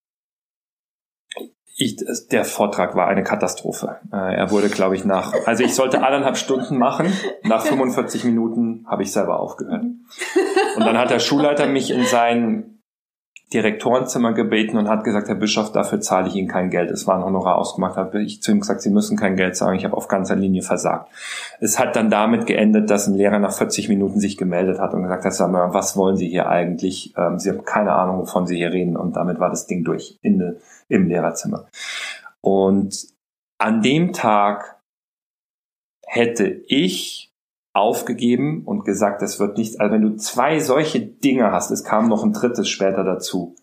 ich, der Vortrag war eine Katastrophe. Äh, er wurde, glaube ich, nach... Also ich sollte eineinhalb Stunden machen. Nach fünfundvierzig Minuten habe ich selber aufgehört. Und dann hat der Schulleiter mich in sein Direktorenzimmer gebeten und hat gesagt, Herr Bischof, dafür zahle ich Ihnen kein Geld. Es war ein Honorar ausgemacht. Habe ich zu ihm gesagt, Sie müssen kein Geld zahlen. Ich habe auf ganzer Linie versagt. Es hat dann damit geendet, dass ein Lehrer nach vierzig Minuten sich gemeldet hat und gesagt hat, sag mal, was wollen Sie hier eigentlich? Ähm, Sie haben keine Ahnung, wovon Sie hier reden. Und damit war das Ding durch in de, im Lehrerzimmer. Und an dem Tag hätte ich aufgegeben und gesagt, das wird nichts. Also wenn du zwei solche Dinge hast, es kam noch ein drittes später dazu,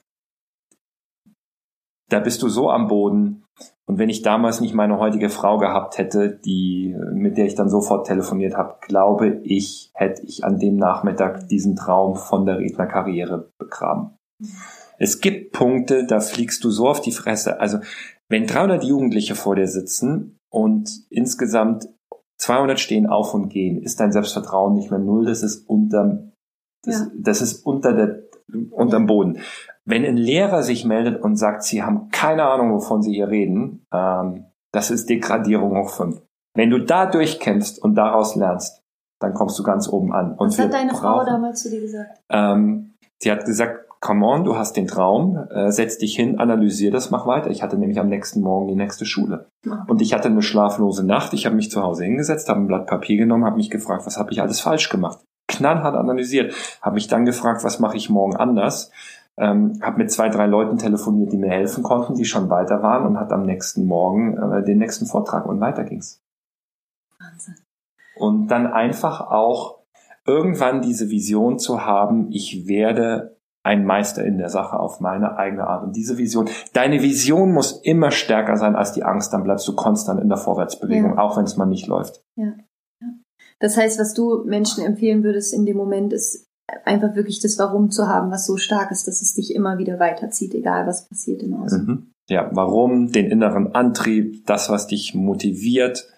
da bist du so am Boden. Und wenn ich damals nicht meine heutige Frau gehabt hätte, die, mit der ich dann sofort telefoniert habe, glaube ich, hätte ich an dem Nachmittag diesen Traum von der Rednerkarriere begraben. Es gibt Punkte, da fliegst du so auf die Fresse. Also wenn dreihundert Jugendliche vor dir sitzen und insgesamt zweihundert stehen auf und gehen, ist dein Selbstvertrauen nicht mehr null, das ist unterm, das, ja. das ist unter der, unterm Boden. Wenn ein Lehrer sich meldet und sagt, sie haben keine Ahnung, wovon sie hier reden, ähm, das ist Degradierung hoch fünf. Wenn du da durchkämpfst und daraus lernst, dann kommst du ganz oben an. Und was hat deine brauchen, Frau damals zu dir gesagt? Ähm, sie hat gesagt, come on, du hast den Traum, äh, setz dich hin, analysier das, mach weiter. Ich hatte nämlich am nächsten Morgen die nächste Schule. Okay. Und ich hatte eine schlaflose Nacht. Ich habe mich zu Hause hingesetzt, habe ein Blatt Papier genommen, habe mich gefragt, was habe ich alles falsch gemacht? Knallhart analysiert. Habe mich dann gefragt, was mache ich morgen anders? Ähm, habe mit zwei, drei Leuten telefoniert, die mir helfen konnten, die schon weiter waren und hat am nächsten Morgen äh, den nächsten Vortrag und weiter ging's. Wahnsinn. Und dann einfach auch irgendwann diese Vision zu haben, ich werde ein Meister in der Sache auf meine eigene Art. Und diese Vision, deine Vision muss immer stärker sein als die Angst, dann bleibst du konstant in der Vorwärtsbewegung, ja. auch wenn es mal nicht läuft. Ja. Ja. Das heißt, was du Menschen empfehlen würdest in dem Moment, ist einfach wirklich das Warum zu haben, was so stark ist, dass es dich immer wieder weiterzieht, egal was passiert im Außen. Mhm. Ja, warum, den inneren Antrieb, das, was dich motiviert.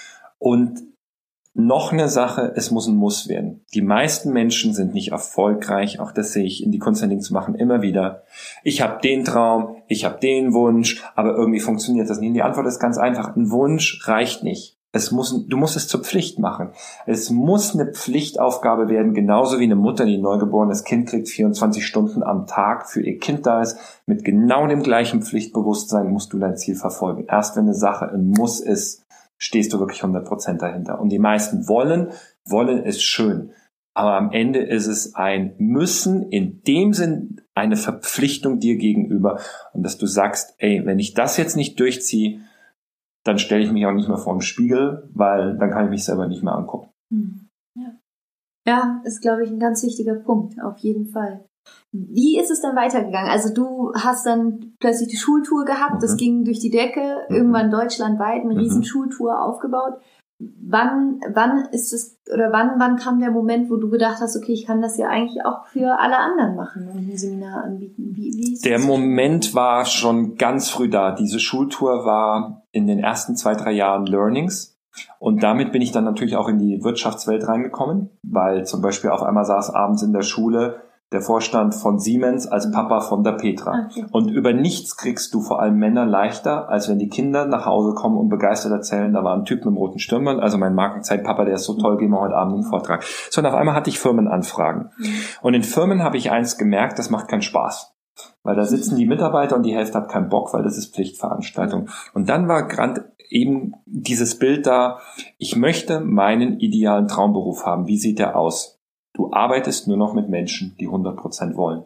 Und noch eine Sache, es muss ein Muss werden. Die meisten Menschen sind nicht erfolgreich, auch das sehe ich in die Kunsthandling zu machen, immer wieder. Ich habe den Traum, ich habe den Wunsch, aber irgendwie funktioniert das nicht. Und die Antwort ist ganz einfach, ein Wunsch reicht nicht. Es muss, du musst es zur Pflicht machen. Es muss eine Pflichtaufgabe werden, genauso wie eine Mutter, die ein neugeborenes Kind kriegt, vierundzwanzig Stunden am Tag für ihr Kind da ist. Mit genau dem gleichen Pflichtbewusstsein musst du dein Ziel verfolgen. Erst wenn eine Sache ein Muss ist, stehst du wirklich hundert Prozent dahinter. Und die meisten wollen, wollen ist schön. Aber am Ende ist es ein Müssen, in dem Sinn eine Verpflichtung dir gegenüber. Und dass du sagst, ey, wenn ich das jetzt nicht durchziehe, dann stelle ich mich auch nicht mehr vor den Spiegel, weil dann kann ich mich selber nicht mehr angucken. Ja, ja, ist, glaube ich, ein ganz wichtiger Punkt, auf jeden Fall. Wie ist es dann weitergegangen? Also du hast dann plötzlich die Schultour gehabt, mhm. das ging durch die Decke, mhm. irgendwann deutschlandweit eine riesen mhm. Schultour aufgebaut. Wann, wann ist es, oder wann, wann kam der Moment, wo du gedacht hast, okay, ich kann das ja eigentlich auch für alle anderen machen und ein Seminar anbieten? Wie, wie ist der das? Moment war schon ganz früh da. Diese Schultour war in den ersten zwei, drei Jahren Learnings. Und damit bin ich dann natürlich auch in die Wirtschaftswelt reingekommen, weil zum Beispiel auf einmal saß abends in der Schule der Vorstand von Siemens als Papa von der Petra. Okay. Und über nichts kriegst du vor allem Männer leichter, als wenn die Kinder nach Hause kommen und begeistert erzählen, da war ein Typ mit einem roten Stirnband, also mein Markenzeit-Papa, der ist so toll, gehen wir heute Abend einen Vortrag. So, und auf einmal hatte ich Firmenanfragen. Mhm. Und in Firmen habe ich eins gemerkt, das macht keinen Spaß. Weil da sitzen die Mitarbeiter und die Hälfte hat keinen Bock, weil das ist Pflichtveranstaltung. Und dann war gerade eben dieses Bild da, ich möchte meinen idealen Traumberuf haben. Wie sieht der aus? Du arbeitest nur noch mit Menschen, die hundert Prozent wollen.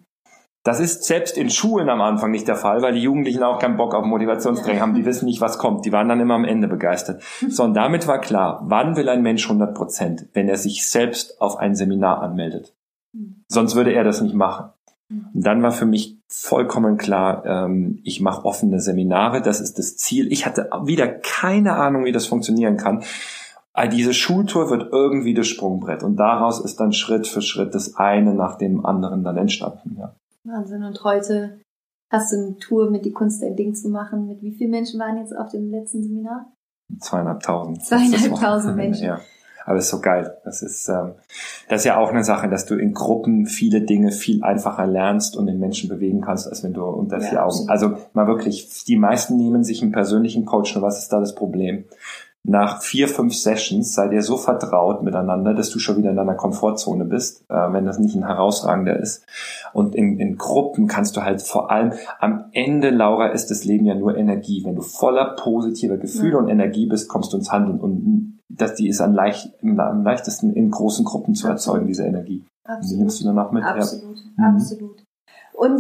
Das ist selbst in Schulen am Anfang nicht der Fall, weil die Jugendlichen auch keinen Bock auf Motivationstraining haben. Die wissen nicht, was kommt. Die waren dann immer am Ende begeistert. So, und damit war klar, wann will ein Mensch hundert Prozent? Wenn er sich selbst auf ein Seminar anmeldet. Sonst würde er das nicht machen. Und dann war für mich vollkommen klar, ähm, ich mache offene Seminare, das ist das Ziel. Ich hatte wieder keine Ahnung, wie das funktionieren kann. Diese Schultour wird irgendwie das Sprungbrett und daraus ist dann Schritt für Schritt das eine nach dem anderen dann entstanden. Ja. Wahnsinn. Und heute hast du eine Tour mit die Kunst, ein Ding zu machen. Mit wie vielen Menschen waren jetzt auf dem letzten Seminar? Zweieinhalbtausend. Zweieinhalbtausend Menschen. Ja. Aber ist so geil. Das ist, ähm, das ist ja auch eine Sache, dass du in Gruppen viele Dinge viel einfacher lernst und den Menschen bewegen kannst, als wenn du unter vier ja, Augen. Also mal wirklich, die meisten nehmen sich einen persönlichen Coach. Und was ist da das Problem? Nach vier, fünf Sessions seid ihr so vertraut miteinander, dass du schon wieder in deiner Komfortzone bist, äh, wenn das nicht ein herausragender ist. Und in, in Gruppen kannst du halt vor allem, am Ende, Laura, ist das Leben ja nur Energie. Wenn du voller positiver Gefühle ja. und Energie bist, kommst du ins Handeln. Und das, die ist am, leicht, am leichtesten in großen Gruppen zu erzeugen, diese Energie. Absolut. Die nimmst du danach mit. Absolut, ja. absolut. Und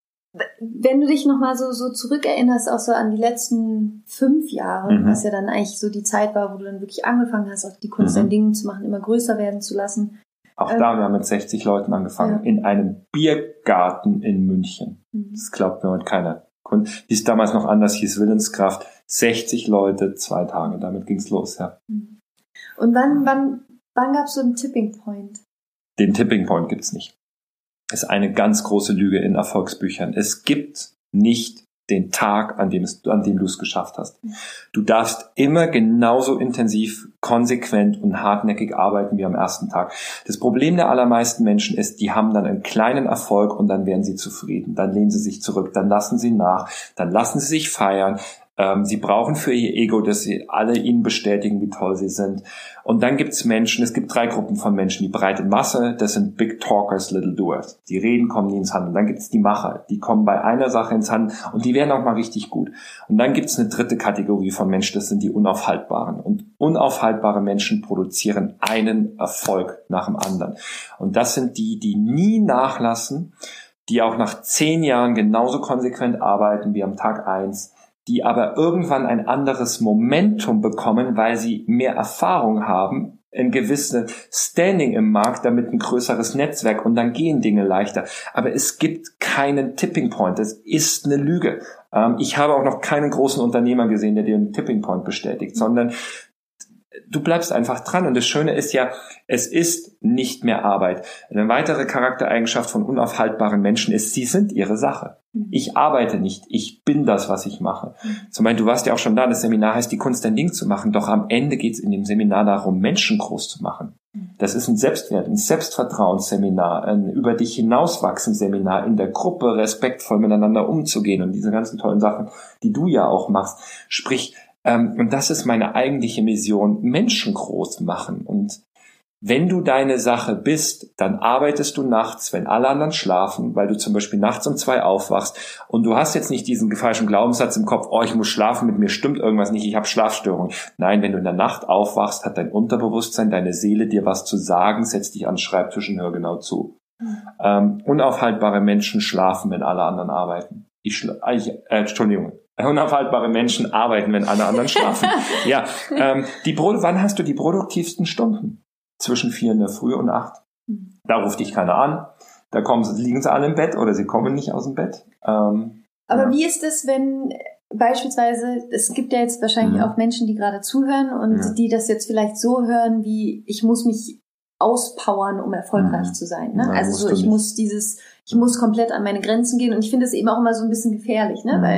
wenn du dich nochmal so, so zurückerinnerst, auch so an die letzten fünf Jahre, mhm. was ja dann eigentlich so die Zeit war, wo du dann wirklich angefangen hast, auch die Kunst an mhm. Dingen zu machen, immer größer werden zu lassen. Auch ähm, da, wir haben mit sechzig Leuten angefangen, ja. in einem Biergarten in München. Mhm. Das glaubt mir heute keiner. Hieß damals noch anders, hieß Willenskraft. sechzig Leute, zwei Tage, damit ging's los, ja. Und wann, wann, wann gab's so einen Tipping Point? Den Tipping Point gibt's nicht. Ist eine ganz große Lüge in Erfolgsbüchern. Es gibt nicht den Tag, an dem, es, an dem du es geschafft hast. Du darfst immer genauso intensiv, konsequent und hartnäckig arbeiten wie am ersten Tag. Das Problem der allermeisten Menschen ist, die haben dann einen kleinen Erfolg und dann werden sie zufrieden. Dann lehnen sie sich zurück, dann lassen sie nach, dann lassen sie sich feiern. Ähm, sie brauchen für ihr Ego, dass sie alle ihnen bestätigen, wie toll sie sind. Und dann gibt's Menschen, es gibt drei Gruppen von Menschen. Die breite Masse, das sind Big Talkers, Little Doers. Die reden, kommen nie ins Handeln. Dann gibt's die Macher, die kommen bei einer Sache ins Handeln und die werden auch mal richtig gut. Und dann gibt's eine dritte Kategorie von Menschen, das sind die Unaufhaltbaren. Und unaufhaltbare Menschen produzieren einen Erfolg nach dem anderen. Und das sind die, die nie nachlassen, die auch nach zehn Jahren genauso konsequent arbeiten wie am Tag eins, die aber irgendwann ein anderes Momentum bekommen, weil sie mehr Erfahrung haben, ein gewisses Standing im Markt, damit ein größeres Netzwerk und dann gehen Dinge leichter. Aber es gibt keinen Tipping Point. Das ist eine Lüge. Ähm, ich habe auch noch keinen großen Unternehmer gesehen, der dir einen Tipping Point bestätigt, sondern du bleibst einfach dran. Und das Schöne ist ja, es ist nicht mehr Arbeit. Eine weitere Charaktereigenschaft von unaufhaltbaren Menschen ist, sie sind ihre Sache. Ich arbeite nicht, ich bin das, was ich mache. Zum Beispiel, du warst ja auch schon da, das Seminar heißt, die Kunst ein Ding zu machen, doch am Ende geht es in dem Seminar darum, Menschen groß zu machen. Das ist ein Selbstwert, ein Selbstvertrauensseminar, ein über dich hinauswachsen Seminar, in der Gruppe respektvoll miteinander umzugehen und diese ganzen tollen Sachen, die du ja auch machst. Sprich, ähm, und das ist meine eigentliche Mission, Menschen groß machen. Und wenn du deine Sache bist, dann arbeitest du nachts, wenn alle anderen schlafen, weil du zum Beispiel nachts um zwei aufwachst und du hast jetzt nicht diesen falschen Glaubenssatz im Kopf, oh, ich muss schlafen, mit mir stimmt irgendwas nicht, ich habe Schlafstörungen. Nein, wenn du in der Nacht aufwachst, hat dein Unterbewusstsein, deine Seele dir was zu sagen, setz dich an den Schreibtisch und hör genau zu. Mhm. Ähm, unaufhaltbare Menschen schlafen, wenn alle anderen arbeiten. Ich, schla- ich äh, Entschuldigung. Unaufhaltbare Menschen arbeiten, wenn alle anderen schlafen. Ja, ähm, die Pro- wann hast du die produktivsten Stunden? Zwischen vier in der Früh und acht. Da ruft dich keiner an. Da kommen sie, liegen sie alle im Bett oder sie kommen nicht aus dem Bett. Ähm, Aber ja. wie ist es, wenn beispielsweise, es gibt ja jetzt wahrscheinlich mhm. auch Menschen, die gerade zuhören und mhm. die das jetzt vielleicht so hören, wie ich muss mich auspowern, um erfolgreich mhm. zu sein. Ne? Nein, also so, ich nicht. muss dieses, ich muss komplett an meine Grenzen gehen und ich finde es eben auch immer so ein bisschen gefährlich, ne? Mhm. Weil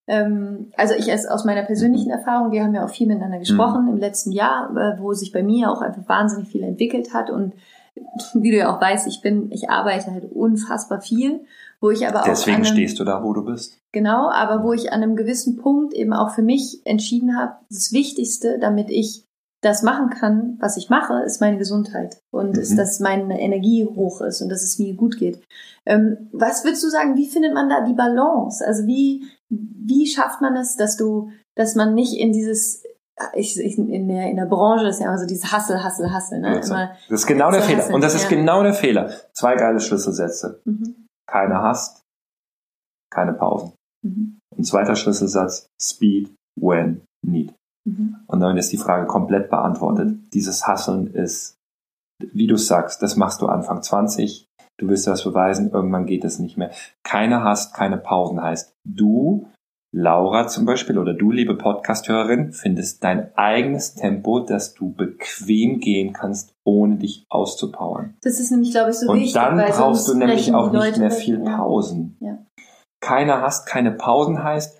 ähm, also ich als aus meiner persönlichen Erfahrung, wir haben ja auch viel miteinander gesprochen mhm. im letzten Jahr, äh, wo sich bei mir auch einfach wahnsinnig viel entwickelt hat und wie du ja auch weißt, ich bin, ich arbeite halt unfassbar viel, wo ich aber auch deswegen einem, stehst du da, wo du bist. Genau, aber wo ich an einem gewissen Punkt eben auch für mich entschieden habe, das Wichtigste, damit ich das machen kann, was ich mache, ist meine Gesundheit und mhm. ist, dass meine Energie hoch ist und dass es mir gut geht. Ähm, was würdest du sagen, wie findet man da die Balance? Also wie, wie schafft man es, dass du, dass man nicht in dieses, ich, ich, in der, in der Branche ist ja immer so dieses Hustle, Hustle, Hustle, ne? Also, immer das ist genau der so Fehler. hustlen, Und das ist ja. genau der Fehler. Zwei geile Schlüsselsätze. Mhm. Keine Hast, keine Pausen. Mhm. Und zweiter Schlüsselsatz, Speed when need. Mhm. Und dann ist die Frage komplett beantwortet. Mhm. Dieses Hustlen ist, wie du sagst, das machst du Anfang zwanzig, du willst das beweisen, irgendwann geht es nicht mehr. Keine Hast, keine Pausen heißt, du, Laura zum Beispiel, oder du, liebe Podcast-Hörerin, findest dein eigenes Tempo, dass du bequem gehen kannst, ohne dich auszupowern. Das ist nämlich, glaube ich, so und wichtig. Und dann weil brauchst du nämlich auch nicht mehr weg, viel ja. Pausen. Ja. Keine Hast, keine Pausen heißt,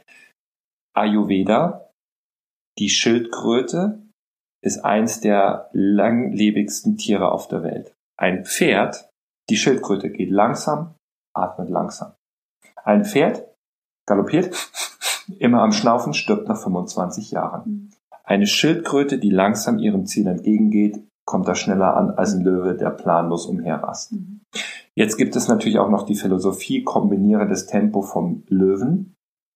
Ayurveda, die Schildkröte ist eins der langlebigsten Tiere auf der Welt. Ein Pferd, die Schildkröte geht langsam, atmet langsam. Ein Pferd galoppiert, immer am Schnaufen, stirbt nach fünfundzwanzig Jahren. Mhm. Eine Schildkröte, die langsam ihrem Ziel entgegengeht, kommt da schneller an als ein Löwe, der planlos umherrast. Mhm. Jetzt gibt es natürlich auch noch die Philosophie, kombiniere das Tempo vom Löwen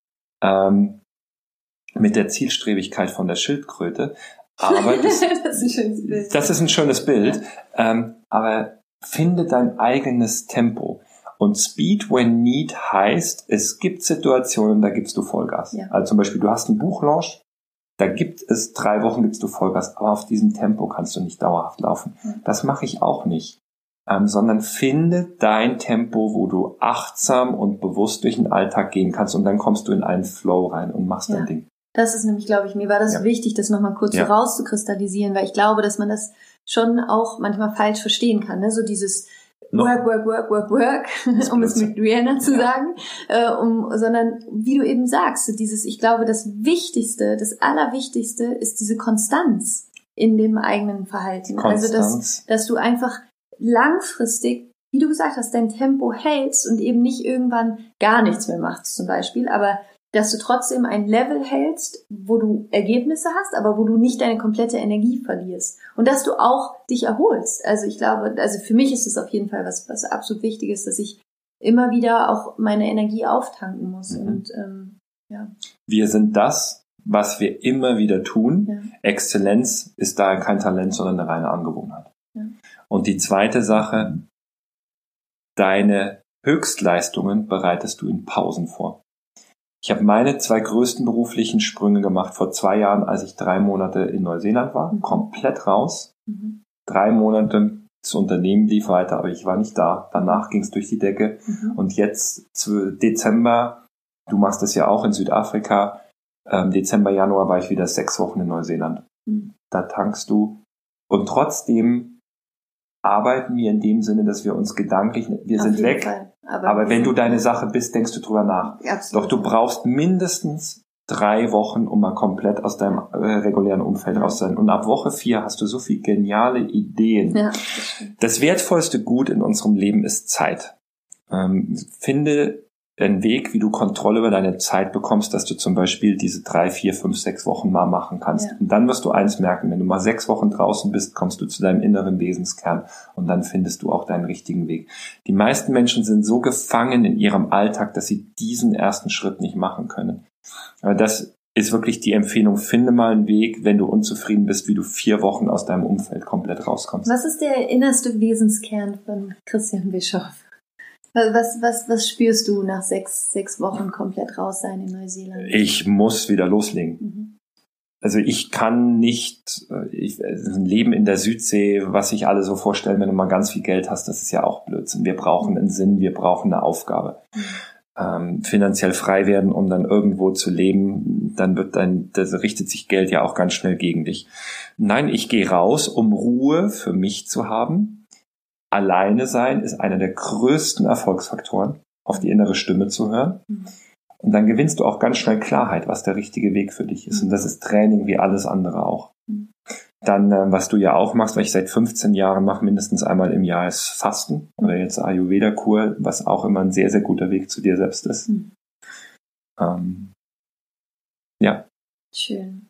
ähm, mit der Zielstrebigkeit von der Schildkröte. Aber das, das, ist, ein schönes Bild. das ist ein schönes Bild. Ähm, aber finde dein eigenes Tempo. Und Speed when need heißt, es gibt Situationen, da gibst du Vollgas. Ja. Also zum Beispiel, du hast einen Buchlaunch, da gibt es drei Wochen, gibst du Vollgas, aber auf diesem Tempo kannst du nicht dauerhaft laufen. Ja. Das mache ich auch nicht. Ähm, sondern finde dein Tempo, wo du achtsam und bewusst durch den Alltag gehen kannst und dann kommst du in einen Flow rein und machst ja. dein Ding. Das ist nämlich, glaube ich, mir war das ja. wichtig, das nochmal kurz ja. so rauszukristallisieren, weil ich glaube, dass man das schon auch manchmal falsch verstehen kann, ne? So dieses Work, Work, Work, Work, Work, um es mit Rihanna zu ja. sagen, äh, um, sondern wie du eben sagst, so dieses, ich glaube, das Wichtigste, das Allerwichtigste ist diese Konstanz in dem eigenen Verhalten. Konstanz. Also, dass, dass du einfach langfristig, wie du gesagt hast, dein Tempo hältst und eben nicht irgendwann gar nichts mehr machst zum Beispiel, aber dass du trotzdem ein Level hältst, wo du Ergebnisse hast, aber wo du nicht deine komplette Energie verlierst. Und dass du auch dich erholst. Also ich glaube, also für mich ist es auf jeden Fall was, was absolut wichtig ist, dass ich immer wieder auch meine Energie auftanken muss. Mhm. Und ähm, ja. Wir sind das, was wir immer wieder tun. Ja. Exzellenz ist daher kein Talent, sondern eine reine Angewohnheit. Ja. Und die zweite Sache, deine Höchstleistungen bereitest du in Pausen vor. Ich habe meine zwei größten beruflichen Sprünge gemacht vor zwei Jahren, als ich drei Monate in Neuseeland war, mhm. komplett raus. Mhm. Drei Monate, das Unternehmen lief weiter, aber ich war nicht da. Danach ging es durch die Decke. Mhm. Und jetzt, Dezember, du machst das ja auch in Südafrika, ähm, Dezember, Januar war ich wieder sechs Wochen in Neuseeland. Mhm. Da tankst du. Und trotzdem arbeiten wir in dem Sinne, dass wir uns gedanklich, wir Auf sind weg, Fall. aber, aber wenn du deine Sache bist, denkst du drüber nach. Absolut. Doch du brauchst mindestens drei Wochen, um mal komplett aus deinem äh, regulären Umfeld raus zu sein. Und ab Woche vier hast du so viel geniale Ideen. Ja, das, das wertvollste Gut in unserem Leben ist Zeit. Ähm, finde einen Weg, wie du Kontrolle über deine Zeit bekommst, dass du zum Beispiel diese drei, vier, fünf, sechs Wochen mal machen kannst. Ja. Und dann wirst du eins merken, wenn du mal sechs Wochen draußen bist, kommst du zu deinem inneren Wesenskern und dann findest du auch deinen richtigen Weg. Die meisten Menschen sind so gefangen in ihrem Alltag, dass sie diesen ersten Schritt nicht machen können. Aber das ist wirklich die Empfehlung, finde mal einen Weg, wenn du unzufrieden bist, wie du vier Wochen aus deinem Umfeld komplett rauskommst. Was ist der innerste Wesenskern von Christian Bischoff? Was, was, was spürst du nach sechs, sechs Wochen komplett raus sein in Neuseeland? Ich muss wieder loslegen. Mhm. Also ich kann nicht, ich, ein Leben in der Südsee, was sich alle so vorstellen, wenn du mal ganz viel Geld hast, das ist ja auch Blödsinn. Wir brauchen einen Sinn, wir brauchen eine Aufgabe. Mhm. Ähm, finanziell frei werden, um dann irgendwo zu leben, dann wird dein, das richtet sich Geld ja auch ganz schnell gegen dich. Nein, ich gehe raus, um Ruhe für mich zu haben. Alleine sein ist einer der größten Erfolgsfaktoren, auf die innere Stimme zu hören. Mhm. Und dann gewinnst du auch ganz schnell Klarheit, was der richtige Weg für dich ist. Und das ist Training wie alles andere auch. Dann, äh, was du ja auch machst, weil ich seit fünfzehn Jahren mache, mindestens einmal im Jahr, ist Fasten oder jetzt Ayurveda-Kur, was auch immer ein sehr, sehr guter Weg zu dir selbst ist. Mhm. Ähm, ja. Schön.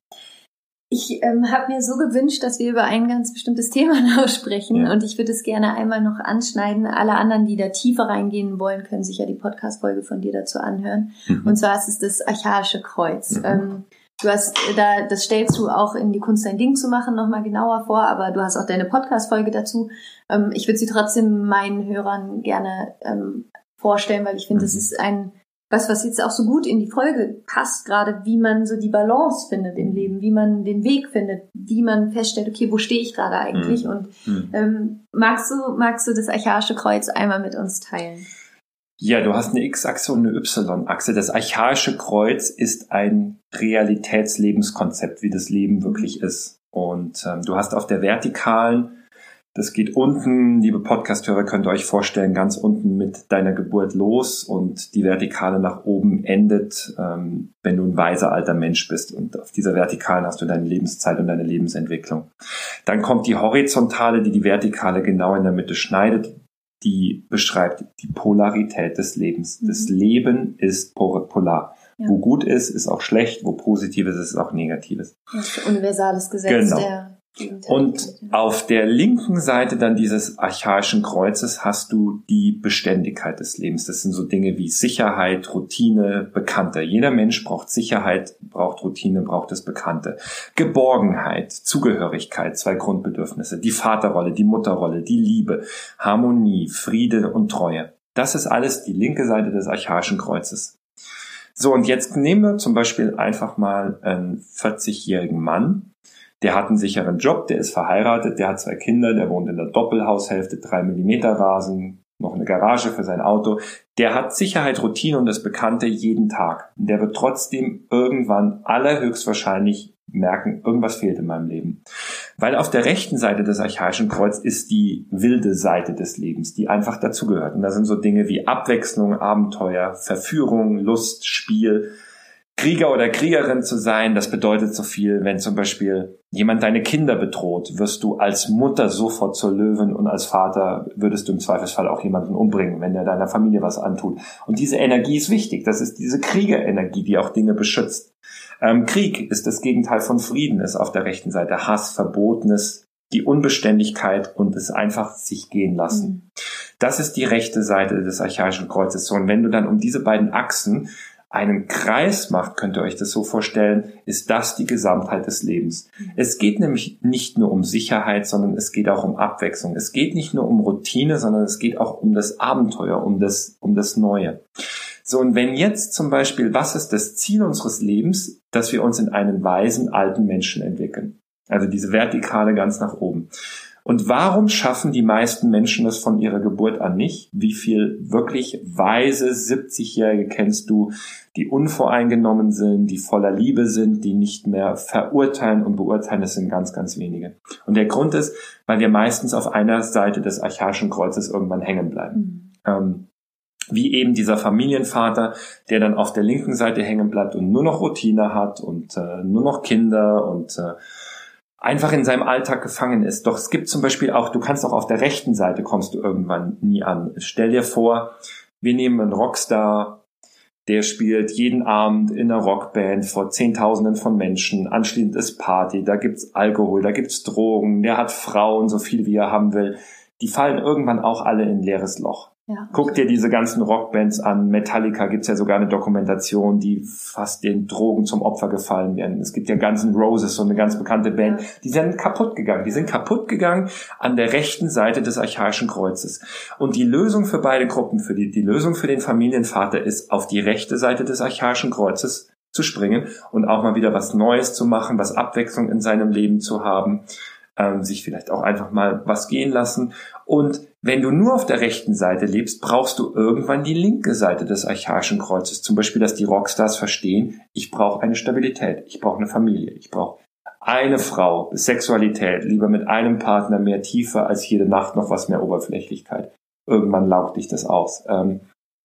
Ich ähm, habe mir so gewünscht, dass wir über ein ganz bestimmtes Thema noch sprechen ja. und ich würde es gerne einmal noch anschneiden. Alle anderen, die da tiefer reingehen wollen, können sich ja die Podcast-Folge von dir dazu anhören. Mhm. Und zwar ist es das Archaische Kreuz. Mhm. Ähm, du hast da, das stellst du auch in die Kunst dein Ding zu machen nochmal genauer vor, aber du hast auch deine Podcast-Folge dazu. Ähm, ich würde sie trotzdem meinen Hörern gerne ähm, vorstellen, weil ich finde, es mhm. ist ein was, was jetzt auch so gut in die Folge passt, gerade wie man so die Balance findet im Leben, wie man den Weg findet, wie man feststellt, okay, wo stehe ich gerade eigentlich? Mhm. Und ähm, magst du, magst du das Archaische Kreuz einmal mit uns teilen? Ja, du hast eine X-Achse und eine Y-Achse. Das Archaische Kreuz ist ein Realitätslebenskonzept, wie das Leben wirklich ist. Und ähm, du hast auf der Vertikalen, das geht unten, liebe Podcast-Hörer, könnt ihr euch vorstellen, ganz unten mit deiner Geburt los und die Vertikale nach oben endet, ähm, wenn du ein weiser alter Mensch bist. Und auf dieser Vertikalen hast du deine Lebenszeit und deine Lebensentwicklung. Dann kommt die Horizontale, die die Vertikale genau in der Mitte schneidet. Die beschreibt die Polarität des Lebens. Mhm. Das Leben ist polar. Ja. Wo gut ist, ist auch schlecht. Wo positiv ist, ist auch negatives. Das ist ein universales Gesetz genau. der Und auf der linken Seite dann dieses archaischen Kreuzes hast du die Beständigkeit des Lebens. Das sind so Dinge wie Sicherheit, Routine, Bekannte. Jeder Mensch braucht Sicherheit, braucht Routine, braucht das Bekannte. Geborgenheit, Zugehörigkeit, zwei Grundbedürfnisse. Die Vaterrolle, die Mutterrolle, die Liebe, Harmonie, Friede und Treue. Das ist alles die linke Seite des archaischen Kreuzes. So, und jetzt nehmen wir zum Beispiel einfach mal einen vierzigjährigen Mann. Der hat einen sicheren Job, der ist verheiratet, der hat zwei Kinder, der wohnt in der Doppelhaushälfte, drei Millimeter Rasen, noch eine Garage für sein Auto. Der hat Sicherheit, Routine und das Bekannte jeden Tag. Der wird trotzdem irgendwann allerhöchstwahrscheinlich merken, irgendwas fehlt in meinem Leben. Weil auf der rechten Seite des Archaischen Kreuz ist die wilde Seite des Lebens, die einfach dazugehört. Und da sind so Dinge wie Abwechslung, Abenteuer, Verführung, Lust, Spiel. Krieger oder Kriegerin zu sein, das bedeutet so viel, wenn zum Beispiel jemand deine Kinder bedroht, wirst du als Mutter sofort zur Löwin und als Vater würdest du im Zweifelsfall auch jemanden umbringen, wenn der deiner Familie was antut. Und diese Energie ist wichtig. Das ist diese Kriegerenergie, die auch Dinge beschützt. Ähm, Krieg ist das Gegenteil von Frieden, ist auf der rechten Seite Hass, Verbotenes, die Unbeständigkeit und es einfach sich gehen lassen. Mhm. Das ist die rechte Seite des Archaischen Kreuzes. So, und wenn du dann um diese beiden Achsen einen Kreis macht, könnt ihr euch das so vorstellen, ist das die Gesamtheit des Lebens. Es geht nämlich nicht nur um Sicherheit, sondern es geht auch um Abwechslung. Es geht nicht nur um Routine, sondern es geht auch um das Abenteuer, um das, um das Neue. So, und wenn jetzt zum Beispiel, was ist das Ziel unseres Lebens, dass wir uns in einen weisen, alten Menschen entwickeln? Also diese Vertikale ganz nach oben. Und warum schaffen die meisten Menschen das von ihrer Geburt an nicht? Wie viel wirklich weise siebzigjährige kennst du, die unvoreingenommen sind, die voller Liebe sind, die nicht mehr verurteilen und beurteilen? Das sind ganz, ganz wenige. Und der Grund ist, weil wir meistens auf einer Seite des Archaischen Kreuzes irgendwann hängen bleiben. Mhm. Ähm, wie eben dieser Familienvater, der dann auf der linken Seite hängen bleibt und nur noch Routine hat und äh, nur noch Kinder und äh, einfach in seinem Alltag gefangen ist. Doch es gibt zum Beispiel auch, du kannst auch auf der rechten Seite kommst du irgendwann nie an. Stell dir vor, wir nehmen einen Rockstar, der spielt jeden Abend in einer Rockband vor Zehntausenden von Menschen, anschließend ist Party, da gibt's Alkohol, da gibt's Drogen, der hat Frauen, so viel wie er haben will. Die fallen irgendwann auch alle in ein leeres Loch. Ja, guck dir diese ganzen Rockbands an. Metallica gibt's ja sogar eine Dokumentation, die fast den Drogen zum Opfer gefallen werden. Es gibt ja Guns N' Roses, so eine ganz bekannte Band. Ja. Die sind kaputt gegangen. Die sind kaputt gegangen an der rechten Seite des Archaischen Kreuzes. Und die Lösung für beide Gruppen, für die, die Lösung für den Familienvater ist, auf die rechte Seite des Archaischen Kreuzes zu springen und auch mal wieder was Neues zu machen, was Abwechslung in seinem Leben zu haben, ähm, sich vielleicht auch einfach mal was gehen lassen. Und wenn du nur auf der rechten Seite lebst, brauchst du irgendwann die linke Seite des Archaischen Kreuzes. Zum Beispiel, dass die Rockstars verstehen, ich brauche eine Stabilität, ich brauche eine Familie, ich brauche eine Frau, Sexualität, lieber mit einem Partner, mehr Tiefe als jede Nacht noch was mehr Oberflächlichkeit. Irgendwann laugt dich das aus. Ähm,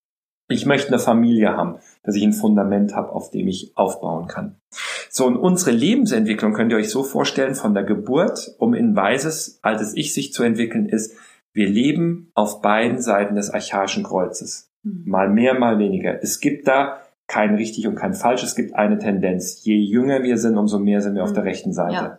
Ich möchte eine Familie haben, dass ich ein Fundament habe, auf dem ich aufbauen kann. So, und unsere Lebensentwicklung könnt ihr euch so vorstellen, von der Geburt, um in ein weises, altes Ich sich zu entwickeln, ist, wir leben auf beiden Seiten des archaischen Kreuzes. Mhm. Mal mehr, mal weniger. Es gibt da kein richtig und kein falsch, es gibt eine Tendenz. Je jünger wir sind, umso mehr sind wir mhm. auf der rechten Seite. Ja.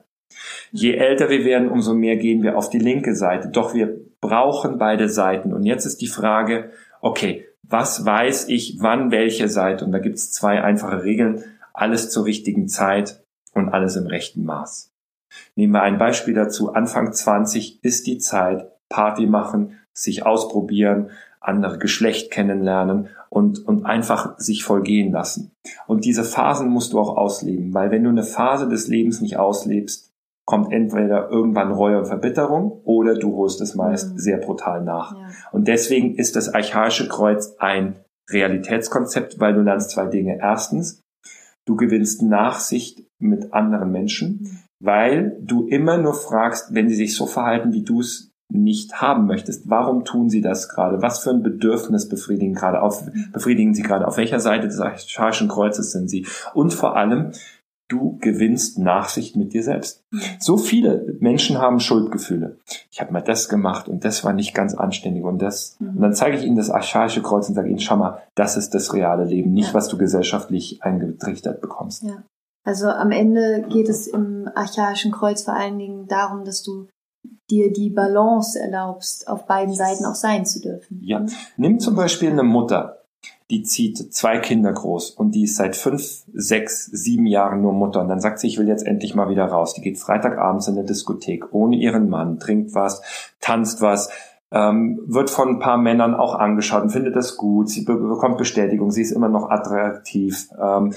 Je älter wir werden, umso mehr gehen wir auf die linke Seite. Doch wir brauchen beide Seiten. Und jetzt ist die Frage, okay, was weiß ich, wann welche Seite? Und da gibt es zwei einfache Regeln. Alles zur richtigen Zeit und alles im rechten Maß. Nehmen wir ein Beispiel dazu. Anfang zwanzig ist die Zeit, Party machen, sich ausprobieren, andere Geschlecht kennenlernen und, und einfach sich voll gehen lassen. Und diese Phasen musst du auch ausleben, weil wenn du eine Phase des Lebens nicht auslebst, kommt entweder irgendwann Reue und Verbitterung oder du holst es meist mhm. sehr brutal nach. Ja. Und deswegen ist das archaische Kreuz ein Realitätskonzept, weil du lernst zwei Dinge. Erstens, du gewinnst Nachsicht mit anderen Menschen, mhm. weil du immer nur fragst, wenn sie sich so verhalten, wie du es nicht haben möchtest. Warum tun sie das gerade? Was für ein Bedürfnis befriedigen gerade auf, befriedigen sie gerade? Auf welcher Seite des archaischen Kreuzes sind sie? Und vor allem, du gewinnst Nachsicht mit dir selbst. So viele Menschen haben Schuldgefühle. Ich habe mal das gemacht und das war nicht ganz anständig und das. Mhm. Und dann zeige ich ihnen das archaische Kreuz und sage ihnen, schau mal, das ist das reale Leben, nicht ja. was du gesellschaftlich eingetrichtert bekommst. Ja. Also am Ende geht es im archaischen Kreuz vor allen Dingen darum, dass du dir die Balance erlaubst, auf beiden Seiten auch sein zu dürfen. Ja, nimm zum Beispiel eine Mutter, die zieht zwei Kinder groß und die ist seit fünf, sechs, sieben Jahren nur Mutter und dann sagt sie, ich will jetzt endlich mal wieder raus. Die geht Freitagabends in eine Diskothek ohne ihren Mann, trinkt was, tanzt was, ähm, wird von ein paar Männern auch angeschaut und findet das gut. Sie be- bekommt Bestätigung, sie ist immer noch attraktiv. Ähm,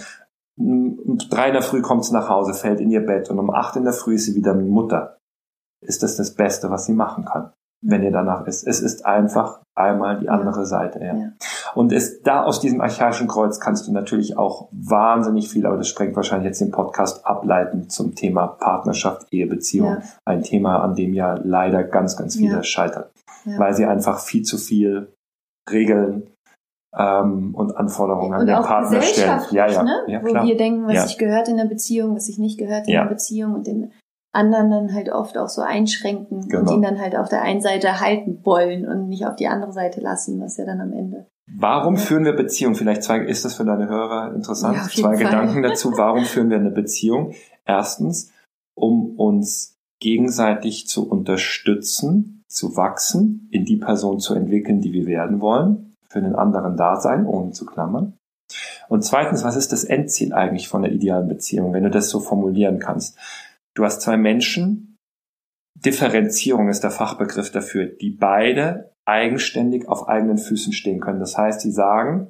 um drei in der Früh kommt sie nach Hause, fällt in ihr Bett und um acht in der Früh ist sie wieder Mutter. Ist das das Beste, was sie machen kann, wenn ihr danach ist. Es ist einfach einmal die andere ja. Seite. Ja. Ja. Und es, da aus diesem archaischen Kreuz kannst du natürlich auch wahnsinnig viel, aber das sprengt wahrscheinlich jetzt den Podcast, ableiten zum Thema Partnerschaft, Ehe, Beziehung. Ja. Ein Thema, an dem ja leider ganz, ganz viele ja. scheitern, ja. weil sie einfach viel zu viel Regeln ähm, und Anforderungen und an den Partner stellen. Ja, ja. Ne? Ja, Wo klar. wir denken, was ja. sich gehört in der Beziehung, was sich nicht gehört in ja. der Beziehung und den anderen dann halt oft auch so einschränken genau. und ihn dann halt auf der einen Seite halten wollen und nicht auf die andere Seite lassen, was ja dann am Ende. Warum ja. führen wir Beziehungen? Vielleicht zwei, ist das für deine Hörer interessant? Ja, zwei Fall. Gedanken dazu. Warum führen wir eine Beziehung? Erstens, um uns gegenseitig zu unterstützen, zu wachsen, in die Person zu entwickeln, die wir werden wollen, für den anderen da sein, ohne zu klammern. Und zweitens, was ist das Endziel eigentlich von der idealen Beziehung, wenn du das so formulieren kannst? Du hast zwei Menschen, Differenzierung ist der Fachbegriff dafür, die beide eigenständig auf eigenen Füßen stehen können. Das heißt, sie sagen,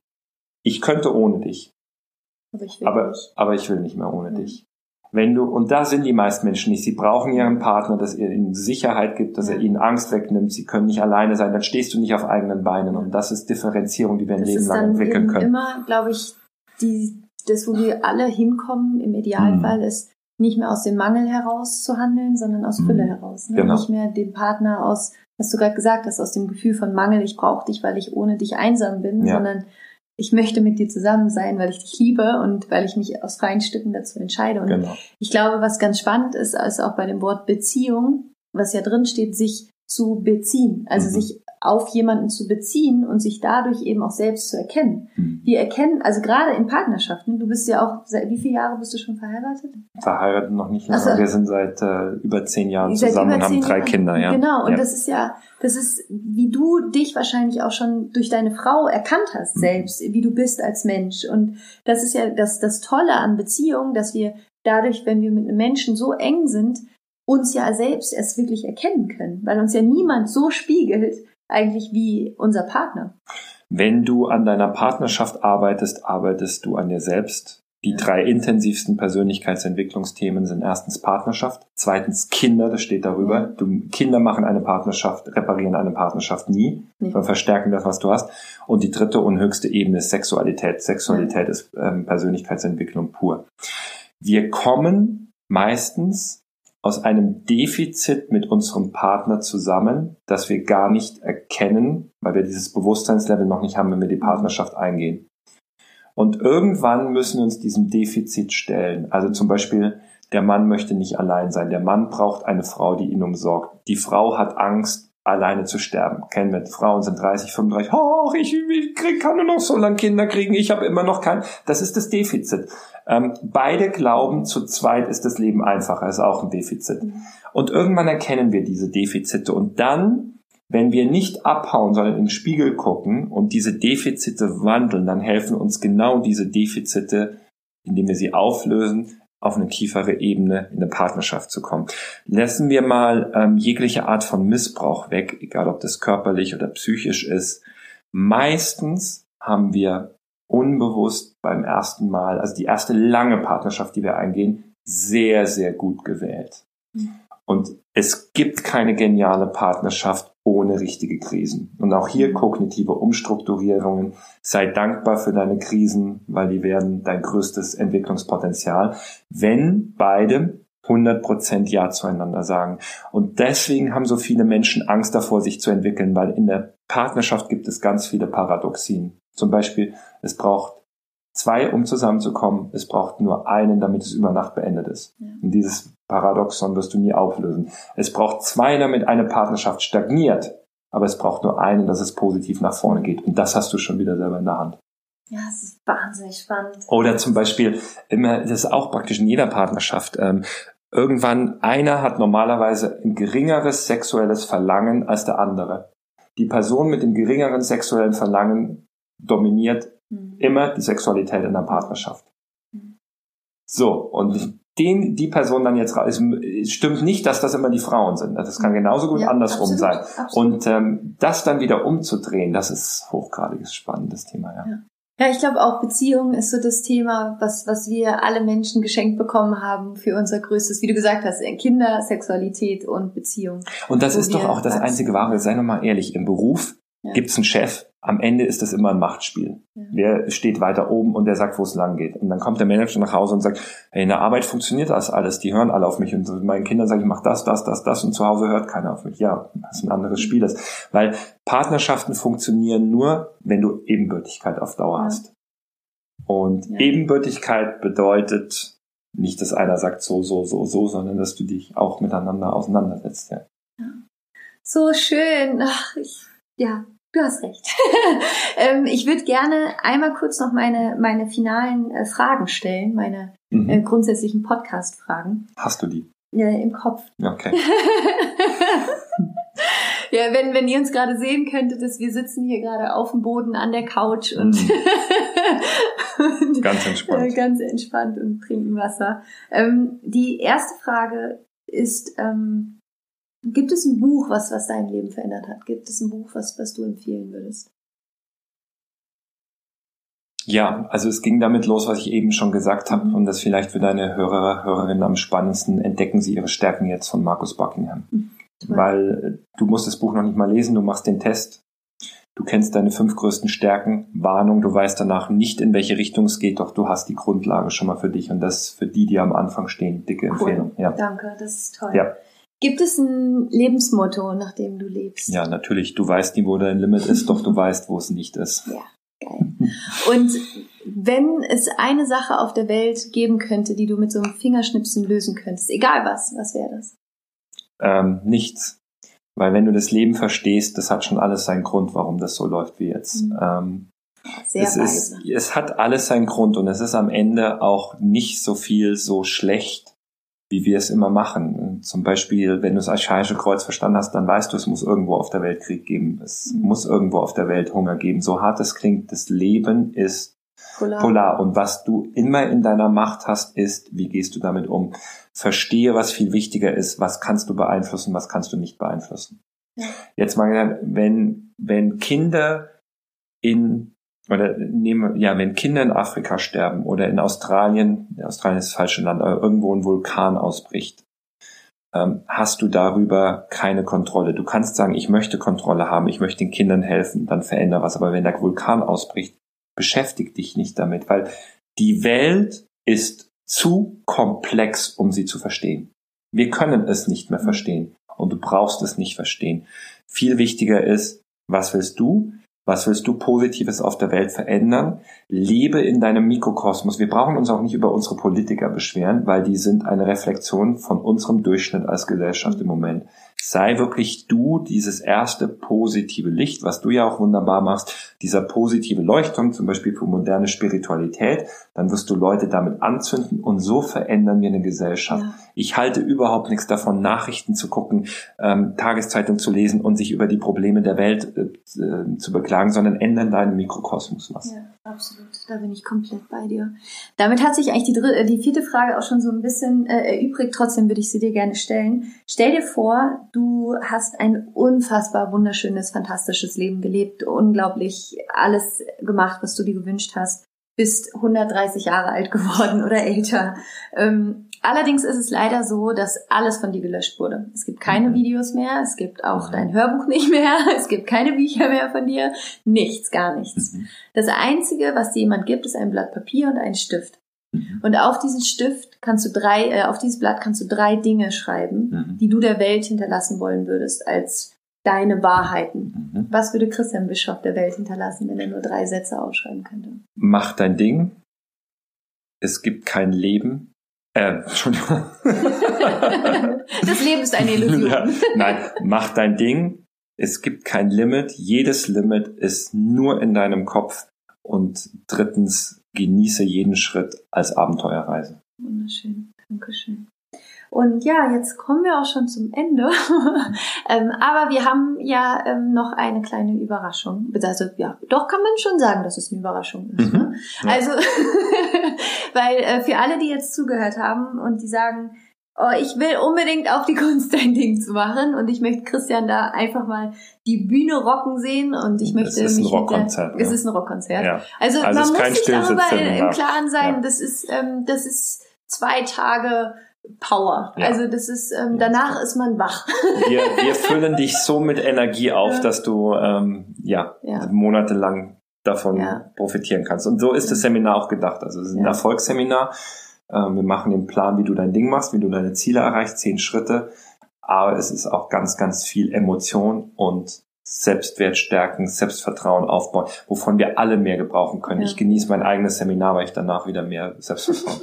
ich könnte ohne dich, aber ich will, aber, nicht. Aber ich will nicht mehr ohne mhm. dich. Wenn du, und da sind die meisten Menschen nicht, sie brauchen ihren Partner, dass er ihnen Sicherheit gibt, dass ja. er ihnen Angst wegnimmt, sie können nicht alleine sein, dann stehst du nicht auf eigenen Beinen und das ist Differenzierung, die wir ein das Leben lang entwickeln können. Immer, glaube ich, die, das, wo wir alle hinkommen im Idealfall mhm. ist, nicht mehr aus dem Mangel heraus zu handeln, sondern aus Fülle heraus. Ne? Genau. Nicht mehr den Partner aus, was du gerade gesagt hast, aus dem Gefühl von Mangel, ich brauche dich, weil ich ohne dich einsam bin, ja. sondern ich möchte mit dir zusammen sein, weil ich dich liebe und weil ich mich aus freien Stücken dazu entscheide. Und genau. ich glaube, was ganz spannend ist, ist auch bei dem Wort Beziehung, was ja drin steht, sich zu beziehen. Also mhm. sich auf jemanden zu beziehen und sich dadurch eben auch selbst zu erkennen. Mhm. Wir erkennen, also gerade in Partnerschaften, du bist ja auch, wie viele Jahre bist du schon verheiratet? Verheiratet noch nicht lange, also, wir sind seit äh, über zehn Jahren zusammen und haben drei Jahren. Kinder. Ja. Genau, und ja. das ist ja, das ist, wie du dich wahrscheinlich auch schon durch deine Frau erkannt hast, mhm. selbst, wie du bist als Mensch. Und das ist ja das, das Tolle an Beziehungen, dass wir dadurch, wenn wir mit einem Menschen so eng sind, uns ja selbst erst wirklich erkennen können, weil uns ja niemand so spiegelt, eigentlich wie unser Partner. Wenn du an deiner Partnerschaft arbeitest, arbeitest du an dir selbst. Die ja. drei intensivsten Persönlichkeitsentwicklungsthemen sind erstens Partnerschaft, zweitens Kinder, das steht darüber. Ja. Du, Kinder machen eine Partnerschaft, reparieren eine Partnerschaft nie, ja. verstärken das, was du hast. Und die dritte und höchste Ebene ist Sexualität. Sexualität ja. ist ähm, Persönlichkeitsentwicklung pur. Wir kommen meistens aus einem Defizit mit unserem Partner zusammen, das wir gar nicht erkennen, weil wir dieses Bewusstseinslevel noch nicht haben, wenn wir die Partnerschaft eingehen. Und irgendwann müssen wir uns diesem Defizit stellen. Also zum Beispiel, der Mann möchte nicht allein sein. Der Mann braucht eine Frau, die ihn umsorgt. Die Frau hat Angst, alleine zu sterben. Kennen wir, Frauen sind dreißig, fünfunddreißig, oh, ich, ich krieg, kann nur noch so lange Kinder kriegen, ich habe immer noch keinen. Das ist das Defizit. Ähm, beide glauben, zu zweit ist das Leben einfacher, ist auch ein Defizit. Und irgendwann erkennen wir diese Defizite und dann, wenn wir nicht abhauen, sondern in den Spiegel gucken und diese Defizite wandeln, dann helfen uns genau diese Defizite, indem wir sie auflösen, auf eine tiefere Ebene in eine Partnerschaft zu kommen. Lassen wir mal ähm, jegliche Art von Missbrauch weg, egal ob das körperlich oder psychisch ist. Meistens haben wir unbewusst beim ersten Mal, also die erste lange Partnerschaft, die wir eingehen, sehr, sehr gut gewählt. Und es gibt keine geniale Partnerschaft ohne richtige Krisen. Und auch hier kognitive Umstrukturierungen. Sei dankbar für deine Krisen, weil die werden dein größtes Entwicklungspotenzial, wenn beide hundert Prozent Ja zueinander sagen. Und deswegen haben so viele Menschen Angst davor, sich zu entwickeln, weil in der Partnerschaft gibt es ganz viele Paradoxien. Zum Beispiel, es braucht zwei, um zusammenzukommen. Es braucht nur einen, damit es über Nacht beendet ist. Ja. Und dieses Paradoxon wirst du nie auflösen. Es braucht zwei, damit eine Partnerschaft stagniert. Aber es braucht nur einen, dass es positiv nach vorne geht. Und das hast du schon wieder selber in der Hand. Ja, es ist wahnsinnig spannend. Oder zum Beispiel, immer, das ist auch praktisch in jeder Partnerschaft, ähm, irgendwann einer hat normalerweise ein geringeres sexuelles Verlangen als der andere. Die Person mit dem geringeren sexuellen Verlangen dominiert mhm. immer die Sexualität in der Partnerschaft. Mhm. So, und den, die Person dann jetzt raus, es stimmt nicht, dass das immer die Frauen sind. Das kann genauso gut ja, andersrum absolut, sein. Absolut. Und ähm, das dann wieder umzudrehen, das ist hochgradiges spannendes Thema, ja. ja. Ja, ich glaube auch Beziehung ist so das Thema, was was wir alle Menschen geschenkt bekommen haben für unser größtes, wie du gesagt hast, Kinder, Sexualität und Beziehung. Und das ist doch auch das einzige Wahre, sei nochmal ehrlich, im Beruf ja. gibt's einen Chef, am Ende ist das immer ein Machtspiel. Ja. Wer steht weiter oben und der sagt, wo es lang geht. Und dann kommt der Manager nach Hause und sagt, hey, in der Arbeit funktioniert das alles, die hören alle auf mich. Und meinen Kindern sage ich, mach das, das, das, das und zu Hause hört keiner auf mich. Ja, das ist ein anderes Spiel. Ist. Weil Partnerschaften funktionieren nur, wenn du Ebenbürtigkeit auf Dauer ja. hast. Und ja. Ebenbürtigkeit bedeutet nicht, dass einer sagt so, so, so, so, sondern dass du dich auch miteinander auseinandersetzt. Ja. Ja. So schön. Ach, ich, ja. Du hast recht. ähm, ich würde gerne einmal kurz noch meine meine finalen äh, Fragen stellen, meine mhm. äh, grundsätzlichen Podcast-Fragen. Hast du die? Ja, im Kopf. Okay. Ja, wenn wenn ihr uns gerade sehen könntet, dass wir sitzen hier gerade auf dem Boden an der Couch und, mhm. und ganz entspannt. Äh, ganz entspannt und trinken Wasser. Ähm, die erste Frage ist, ähm, gibt es ein Buch, was was dein Leben verändert hat? Gibt es ein Buch, was was du empfehlen würdest? Ja, also es ging damit los, was ich eben schon gesagt habe, mhm. und das vielleicht für deine Hörer, Hörerinnen am spannendsten, entdecken sie ihre Stärken jetzt von Marcus Buckingham. Mhm. Weil du musst das Buch noch nicht mal lesen, du machst den Test, du kennst deine fünf größten Stärken, Warnung, du weißt danach nicht, in welche Richtung es geht, doch du hast die Grundlage schon mal für dich und das für die, die am Anfang stehen, dicke cool. Empfehlung. Ja. Danke, das ist toll. Ja. Gibt es ein Lebensmotto, nach dem du lebst? Ja, natürlich. Du weißt nie, wo dein Limit ist, doch du weißt, wo es nicht ist. Ja, geil. Und wenn es eine Sache auf der Welt geben könnte, die du mit so einem Fingerschnipsen lösen könntest, egal was, was wäre das? Ähm, nichts. Weil wenn du das Leben verstehst, das hat schon alles seinen Grund, warum das so läuft wie jetzt. Mhm. Ähm, Sehr es, ist, es hat alles seinen Grund und es ist am Ende auch nicht so viel so schlecht, wie wir es immer machen. Zum Beispiel, wenn du das Achaische Kreuz verstanden hast, dann weißt du, es muss irgendwo auf der Welt Krieg geben. Es mhm. muss irgendwo auf der Welt Hunger geben. So hart es klingt, das Leben ist polar. polar. Und was du immer in deiner Macht hast, ist, wie gehst du damit um? Verstehe, was viel wichtiger ist. Was kannst du beeinflussen, was kannst du nicht beeinflussen? Ja. Jetzt mal gesagt, wenn, wenn Kinder in Oder nehmen, ja, wenn Kinder in Afrika sterben oder in Australien, Australien ist das falsche Land, aber irgendwo ein Vulkan ausbricht, ähm, hast du darüber keine Kontrolle. Du kannst sagen, ich möchte Kontrolle haben, ich möchte den Kindern helfen, dann veränder was. Aber wenn der Vulkan ausbricht, beschäftig dich nicht damit, weil die Welt ist zu komplex, um sie zu verstehen. Wir können es nicht mehr verstehen und du brauchst es nicht verstehen. Viel wichtiger ist, was willst du? Was willst du Positives auf der Welt verändern? Lebe in deinem Mikrokosmos. Wir brauchen uns auch nicht über unsere Politiker beschweren, weil die sind eine Reflexion von unserem Durchschnitt als Gesellschaft im Moment. Sei wirklich du dieses erste positive Licht, was du ja auch wunderbar machst, dieser positive Leuchtturm, zum Beispiel für moderne Spiritualität, dann wirst du Leute damit anzünden und so verändern wir eine Gesellschaft. Ja. Ich halte überhaupt nichts davon, Nachrichten zu gucken, ähm, Tageszeitung zu lesen und sich über die Probleme der Welt äh, zu beklagen, sondern ändern deinen Mikrokosmos was. Ja, absolut. Da bin ich komplett bei dir. Damit hat sich eigentlich die, dritte, die vierte Frage auch schon so ein bisschen äh, erübrigt. Trotzdem würde ich sie dir gerne stellen. Stell dir vor, du hast ein unfassbar wunderschönes, fantastisches Leben gelebt, unglaublich alles gemacht, was du dir gewünscht hast, bist hundertdreißig Jahre alt geworden oder älter. Ähm, allerdings ist es leider so, dass alles von dir gelöscht wurde. Es gibt keine mhm. Videos mehr, es gibt auch mhm. dein Hörbuch nicht mehr, es gibt keine Bücher mehr von dir, nichts, gar nichts. Mhm. Das Einzige, was dir jemand gibt, ist ein Blatt Papier und ein Stift. Mhm. Und auf diesen Stift kannst du drei, äh, auf dieses Blatt kannst du drei Dinge schreiben, mhm. die du der Welt hinterlassen wollen würdest als deine Wahrheiten. Mhm. Was würde Christian Bischoff der Welt hinterlassen, wenn er nur drei Sätze aufschreiben könnte? Mach dein Ding. Es gibt kein Leben. Äh, Entschuldigung. Das Leben ist eine Illusion. Ja, nein, mach dein Ding. Es gibt kein Limit. Jedes Limit ist nur in deinem Kopf. Und drittens, genieße jeden Schritt als Abenteuerreise. Wunderschön. Dankeschön. Und ja, jetzt kommen wir auch schon zum Ende. ähm, aber wir haben ja ähm, noch eine kleine Überraschung. Also ja, doch kann man schon sagen, dass es eine Überraschung ist. Mhm. Ne? Ja. Also, weil äh, für alle, die jetzt zugehört haben und die sagen, oh, ich will unbedingt auf die Kunst ein Ding zu machen und ich möchte Christian da einfach mal die Bühne rocken sehen und ich möchte es ist mich ein Rockkonzert. Es ist ein Rockkonzert. Ja. Also, also man muss sich darüber im Klaren sein, ja. das ist ähm, das ist zwei Tage Power. Ja. Also das ist ähm, ja, danach das ist man wach. Wir, wir füllen dich so mit Energie auf, ja. dass du ähm, ja, ja monatelang davon ja. profitieren kannst. Und so ist das Seminar auch gedacht. Also es ist ein ja. Erfolgsseminar. Ähm, wir machen den Plan, wie du dein Ding machst, wie du deine Ziele erreichst, zehn Schritte. Aber es ist auch ganz, ganz viel Emotion und Selbstwert stärken, Selbstvertrauen aufbauen, wovon wir alle mehr gebrauchen können. Ja. Ich genieße mein eigenes Seminar, weil ich danach wieder mehr Selbstvertrauen.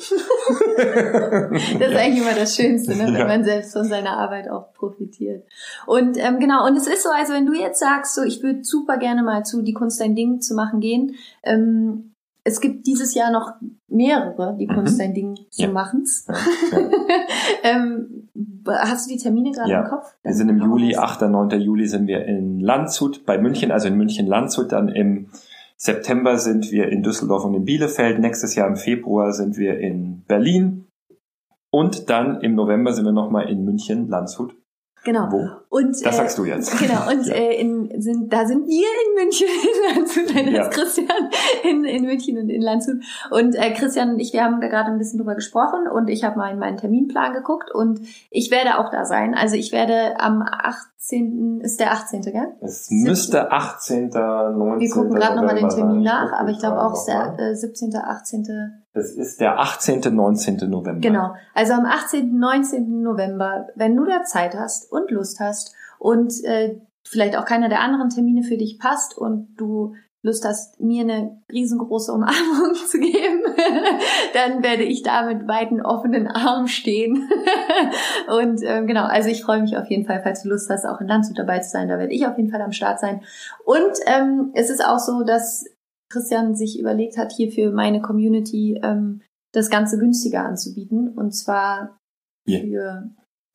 Das ist ja. eigentlich immer das Schönste, ne? Wenn ja. man selbst von seiner Arbeit auch profitiert. Und ähm, genau, und es ist so, also wenn du jetzt sagst, so ich würde super gerne mal zu Die Kunst dein Ding zu machen gehen, ähm, es gibt dieses Jahr noch mehrere, die Kunst mhm. dein Ding zu ja. machen's. Ja. Ja. ähm, hast du die Termine gerade ja. im Kopf? Wir sind im Juli, achter, neunter Juli sind wir in Landshut bei München, also in München-Landshut. Dann im September sind wir in Düsseldorf und in Bielefeld. Nächstes Jahr im Februar sind wir in Berlin. Und dann im November sind wir nochmal in München-Landshut. Genau. Wo? Und, das äh, sagst du jetzt. Genau. Und ja. äh, in, sind, da sind wir in München, in Landshut, nein, ja. das ist Christian in, in München und in Landshut. Und äh, Christian und ich, wir haben da gerade ein bisschen drüber gesprochen und ich habe mal in meinen Terminplan geguckt und ich werde auch da sein. Also ich werde am achtzehnten ist der achtzehnte, gell? Es müsste achtzehnter, neunzehnter Wir gucken gerade nochmal den Termin sein. nach, aber ich glaube auch ist der äh, siebzehnte, achtzehnte Das ist der achtzehnte, neunzehnte November. Genau. Also am achtzehnten, neunzehnten November, wenn du da Zeit hast und Lust hast und äh, vielleicht auch keiner der anderen Termine für dich passt und du Lust hast, mir eine riesengroße Umarmung zu geben, dann werde ich da mit weiten offenen Armen stehen. Und ähm, genau, also ich freue mich auf jeden Fall, falls du Lust hast, auch in Landshut dabei zu sein, da werde ich auf jeden Fall am Start sein. Und ähm, es ist auch so, dass Christian sich überlegt hat, hier für meine Community ähm, das Ganze günstiger anzubieten. Und zwar yeah. für...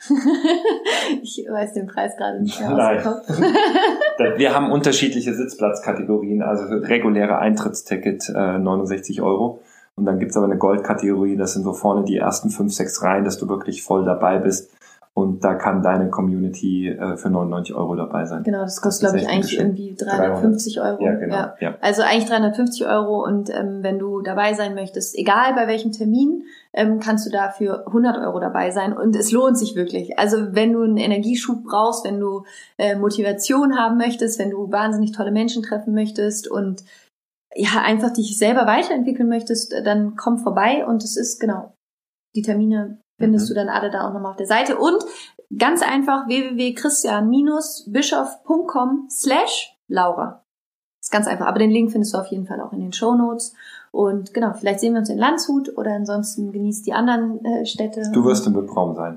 ich weiß den Preis gerade nicht mehr aus dem Kopf. Wir haben unterschiedliche Sitzplatzkategorien, also reguläre Eintrittsticket äh, neunundsechzig Euro. Und dann gibt's aber eine Goldkategorie, das sind so vorne die ersten fünf, sechs Reihen, dass du wirklich voll dabei bist. Und da kann deine Community äh, für neunundneunzig Euro dabei sein. Genau, das kostet, glaube ich, eigentlich irgendwie dreihundertfünfzig Euro. Ja, genau. Ja. Ja. Also eigentlich dreihundertfünfzig Euro und ähm, wenn du dabei sein möchtest, egal bei welchem Termin, ähm, kannst du da für hundert Euro dabei sein und es lohnt sich wirklich. Also wenn du einen Energieschub brauchst, wenn du äh, Motivation haben möchtest, wenn du wahnsinnig tolle Menschen treffen möchtest und ja einfach dich selber weiterentwickeln möchtest, dann komm vorbei und es ist genau, die Termine findest mhm. du dann alle da auch nochmal auf der Seite. Und ganz einfach w w w punkt christian bischof punkt com slash Laura. Ist ganz einfach. Aber den Link findest du auf jeden Fall auch in den Shownotes. Und genau, vielleicht sehen wir uns in Landshut oder ansonsten genießt die anderen äh, Städte. Du wirst im V I P-Raum sein.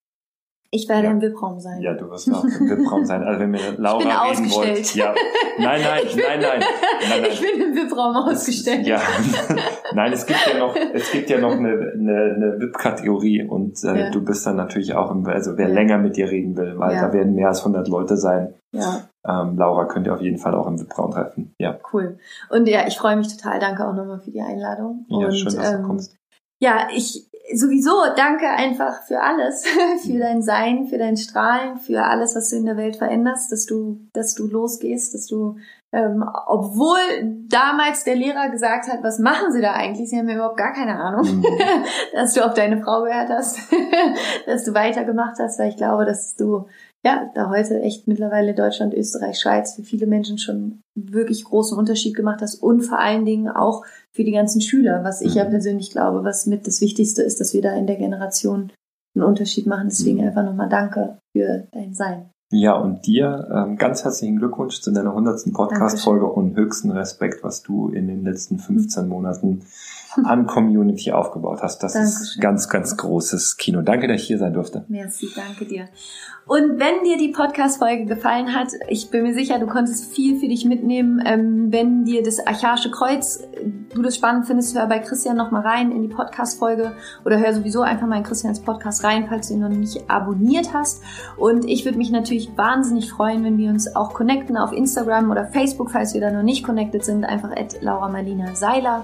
Ich werde ja. im V I P-Raum sein. Ja, du wirst auch im V I P-Raum sein. Also wenn wir Laura ich bin reden ausgestellt. wollt. Ja. Nein, nein, ich bin, nein, nein, nein, nein. Ich bin im V I P-Raum ausgestellt. Ja. Nein, es gibt ja noch, es gibt ja noch eine, eine, eine V I P-Kategorie und äh, ja. du bist dann natürlich auch im, also wer ja. länger mit dir reden will, weil ja. da werden mehr als hundert Leute sein. Ja. Ähm, Laura könnt ihr auf jeden Fall auch im V I P-Raum treffen. Ja. Cool. Und ja, ich freue mich total. Danke auch nochmal für die Einladung. Ja, und, schön, dass ähm, du kommst. Ja, ich sowieso danke einfach für alles, für dein Sein, für dein Strahlen, für alles, was du in der Welt veränderst, dass du, dass du losgehst, dass du, ähm, obwohl damals der Lehrer gesagt hat, was machen Sie da eigentlich? Sie haben ja überhaupt gar keine Ahnung, mhm. dass du auf deine Frau gehört hast, dass du weitergemacht hast, weil ich glaube, dass du ja da heute echt mittlerweile Deutschland, Österreich, Schweiz für viele Menschen schon wirklich großen Unterschied gemacht hast und vor allen Dingen auch für die ganzen Schüler, was ich ja persönlich glaube, was mit das Wichtigste ist, dass wir da in der Generation einen Unterschied machen. Deswegen einfach nochmal danke für dein Sein. Ja, und dir ähm, ganz herzlichen Glückwunsch zu deiner hundertsten Podcast-Folge und höchsten Respekt, was du in den letzten fünfzehn Monaten an Community aufgebaut hast. Das Dankeschön. Ist ganz, ganz großes Kino. Danke, dass ich hier sein durfte. Merci, danke dir. Und wenn dir die Podcast-Folge gefallen hat, ich bin mir sicher, du konntest viel für dich mitnehmen. Ähm, wenn dir das Archaische Kreuz, du das spannend findest, hör bei Christian nochmal rein in die Podcast-Folge oder hör sowieso einfach mal in Christians Podcast rein, falls du ihn noch nicht abonniert hast. Und ich würde mich natürlich wahnsinnig freuen, wenn wir uns auch connecten auf Instagram oder Facebook, falls wir da noch nicht connected sind, einfach at Laura Marlina Seiler.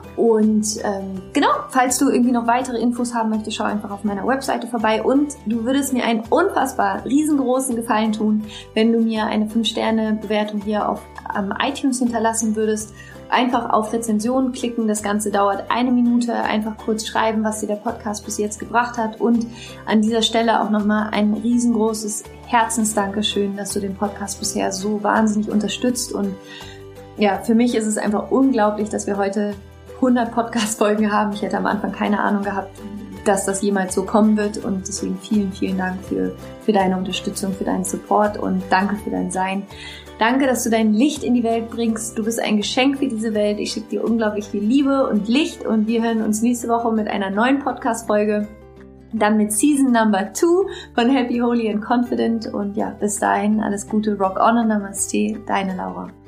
Und ähm, genau, falls du irgendwie noch weitere Infos haben möchtest, schau einfach auf meiner Webseite vorbei. Und du würdest mir einen unfassbar riesengroßen Gefallen tun, wenn du mir eine fünf Sterne Bewertung hier auf ähm, iTunes hinterlassen würdest. Einfach auf Rezension klicken, das Ganze dauert eine Minute. Einfach kurz schreiben, was dir der Podcast bis jetzt gebracht hat. Und an dieser Stelle auch nochmal ein riesengroßes Herzensdankeschön, dass du den Podcast bisher so wahnsinnig unterstützt. Und ja, für mich ist es einfach unglaublich, dass wir heute hundert Podcast-Folgen haben. Ich hätte am Anfang keine Ahnung gehabt, dass das jemals so kommen wird. Und deswegen vielen, vielen Dank für, für deine Unterstützung, für deinen Support und danke für dein Sein. Danke, dass du dein Licht in die Welt bringst. Du bist ein Geschenk für diese Welt. Ich schicke dir unglaublich viel Liebe und Licht und wir hören uns nächste Woche mit einer neuen Podcast-Folge. Dann mit Season Number two von Happy, Holy and Confident. Und ja, bis dahin alles Gute, Rock on und Namaste, deine Laura.